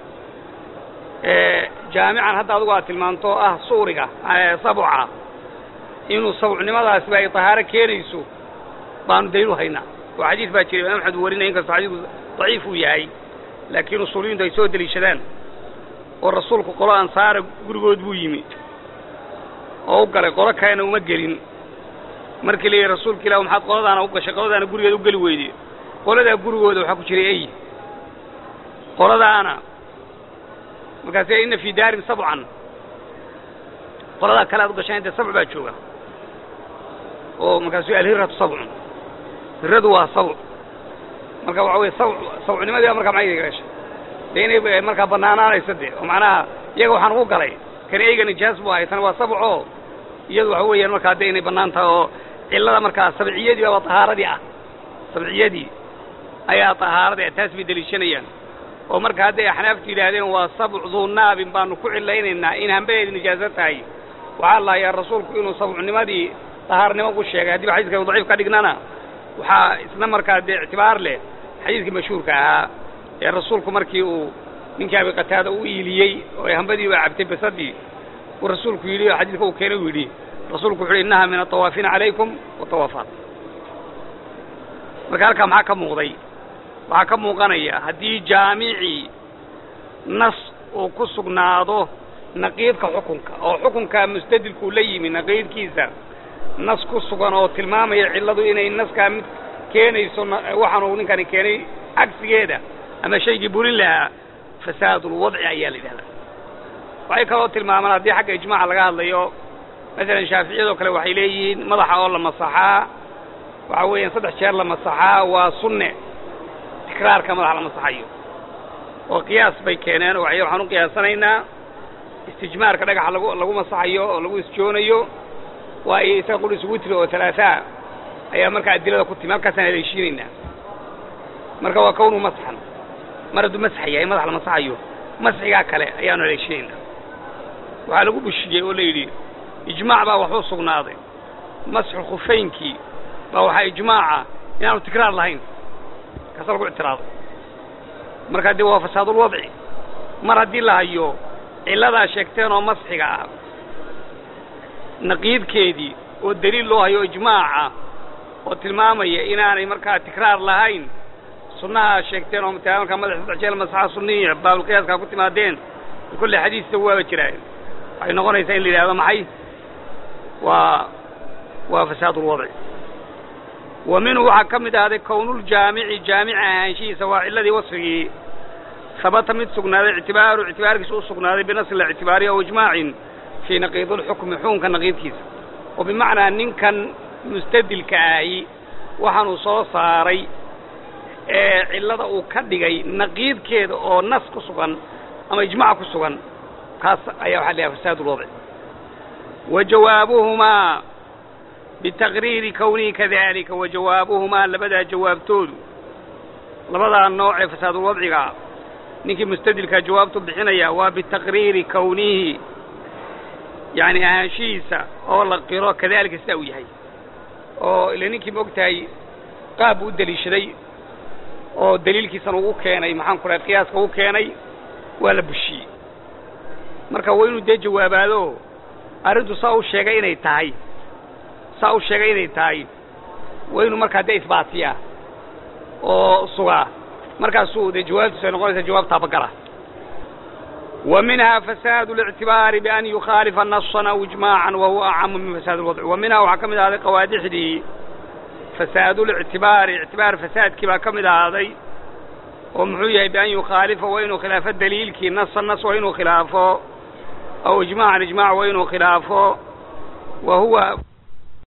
جامعا هذا ضغط المنطقة اه صورقة صبعة إنه صبع لماذا أسباب طهارة كيريسو بان دينو هينا وحديث باكر الإمام أحمد ورينا إنك حديث ضعيف وياي لكن الصولين دا يسود ليشدان والرسول قرآن صار قرقود بويمي أو قال قرآن كان ومجرين مركي لي رسول كلا ومحط قرآن أنا أبقى شقرآن أنا قرقود وقل ويدي قرآن دا قرقود وحكو شري أي قرآن أنا مكاسي إن في دار سبعا قرآن كلا أبقى شاين دا سبع باتشوغا ومكاسي الهرة سبع الردوة سبع مركا وعوي سبع سبع لماذا مركا معي يقرش لأني مركا بنانا يسدي ومعناها يقو حنقوق علي كان إيقا نجاز بوهاي تنوى سبعه يدو حويا مركا ديني بنانتا إلا مركا سبعية دي وطهارة دي سبعية دي أي طهارة دي تاسبي دليشانيا ومركا هذا حنافتي لهذين وصبع ذو الناب بانو كعل ليننا إنهم بيد نجازتها وعلى يا الرسول كإنه صبع نمادي طهار نماقو الشيخ هذه بحيث كان ضعيف قادقنانا وحا اسنا مركا دي اعتبار له حديثك مشهور كها يا رسولك مركي ninkii Abi Qataada uu iiliyey oo hanbadii waa cabtay basadii oo rasuulku yiri xadiidka uu keenay yiri rasuulku wuxuu innaha min at-tawaafin alaykum wa tawaafat marka halka maxaa ka muuqday waxa ka muuqanaya hadii jaamici nas oo ku sugnaado naqiidka xukunka oo xukunka mustadilku la yimi naqiidkiisa nas ku sugan oo tilmaamaya ciladu inay naska mid keenayso waxaan uu ninkani keenay cagsigeeda ama shaygi burin laha fasaad alwadci ayaa la yiraahdaa waxay kaloo tilmaamaan hadii xagga ijmaaca laga hadlayo مثلا شافعية كله وحيلين مضح أول مصحة وعوين صدق شهر لمصحة وصنة تكرار كمضح على مصحيه وقياس بيكينان وعيو حنو قياسنا استجمار كذا على لقو مصحيه لقو استجونيه ويسقول سوتر وثلاثة أيام مركز الدلالة كنت مركز سنة عشرين مركز وكونه مصحا مرد مسحي أي مضح على مصحيه مسحي كله أيام عشرين وعلى لقو بالشيء ولا يدي إجماع بقى وحوص ناضي مسح الخفين كي بقى إجماع يعني تكرار لهين كسر قول اعتراض مركز دي هو فساد الوضعي مرة دي لها يو إلا ذا شكتين ومسحقها نقيد كيدي والدليل له يو إجماع وتلمامية إناني مركز تكرار لهين صنها شكتين ومتعامل كمدح تتعجيل مسحة صنية باب القياس كنت مادين كل حديث سواه وكراين أي نقول يسأل لي هذا معي و وفساد الوضع ومنه حكم هذا كون الجامع جامع شيء سواء الذي وصفه ثبت من سقنا الاعتبار اعتبار كسوء سقنا بنص الاعتبار أو إجماع في نقيض الحكم حون كنقيض كيس وبمعنى أن كان مستدل كاي وحنو صاري علة أو كدجي نقيض كده أو نص كسوغن أما إجماع كسوغن خاص أيها حليها فساد الوضع وجوابهما بتقرير كونه كذلك وجوابهما لبدا جواب تود لبدا النوع فساد الوضع نيكي مستدل كجوابته بحنيا وبتقرير كونه يعني أهانشيسة أو الله قراء كذلك استوي هاي أو إلا نيكي موقتها قابوا الدليل شدي أو الدليل كي سنوه كيني محان كرا قياس كو كيني ولا بشي marka waynu de jawaabado arintu saa u sheegay inay tahay saa u sheegay inay tahay waynu marka de isbaatiya oo suga marka soo de jawaabtu soo noqonaysa jawaab taabagala ومنها فساد الاعتبار بأن يخالف النص أو إجماعا وهو أعم من فساد الوضع ومنها وحكم هذا قوادح دي فساد الاعتبار اعتبار فساد كما كم هذا ومحويه بأن يخالف وينه خلاف الدليل كي نص النص وينه خلافه أو إجماع الإجماع وينه خلافه وهو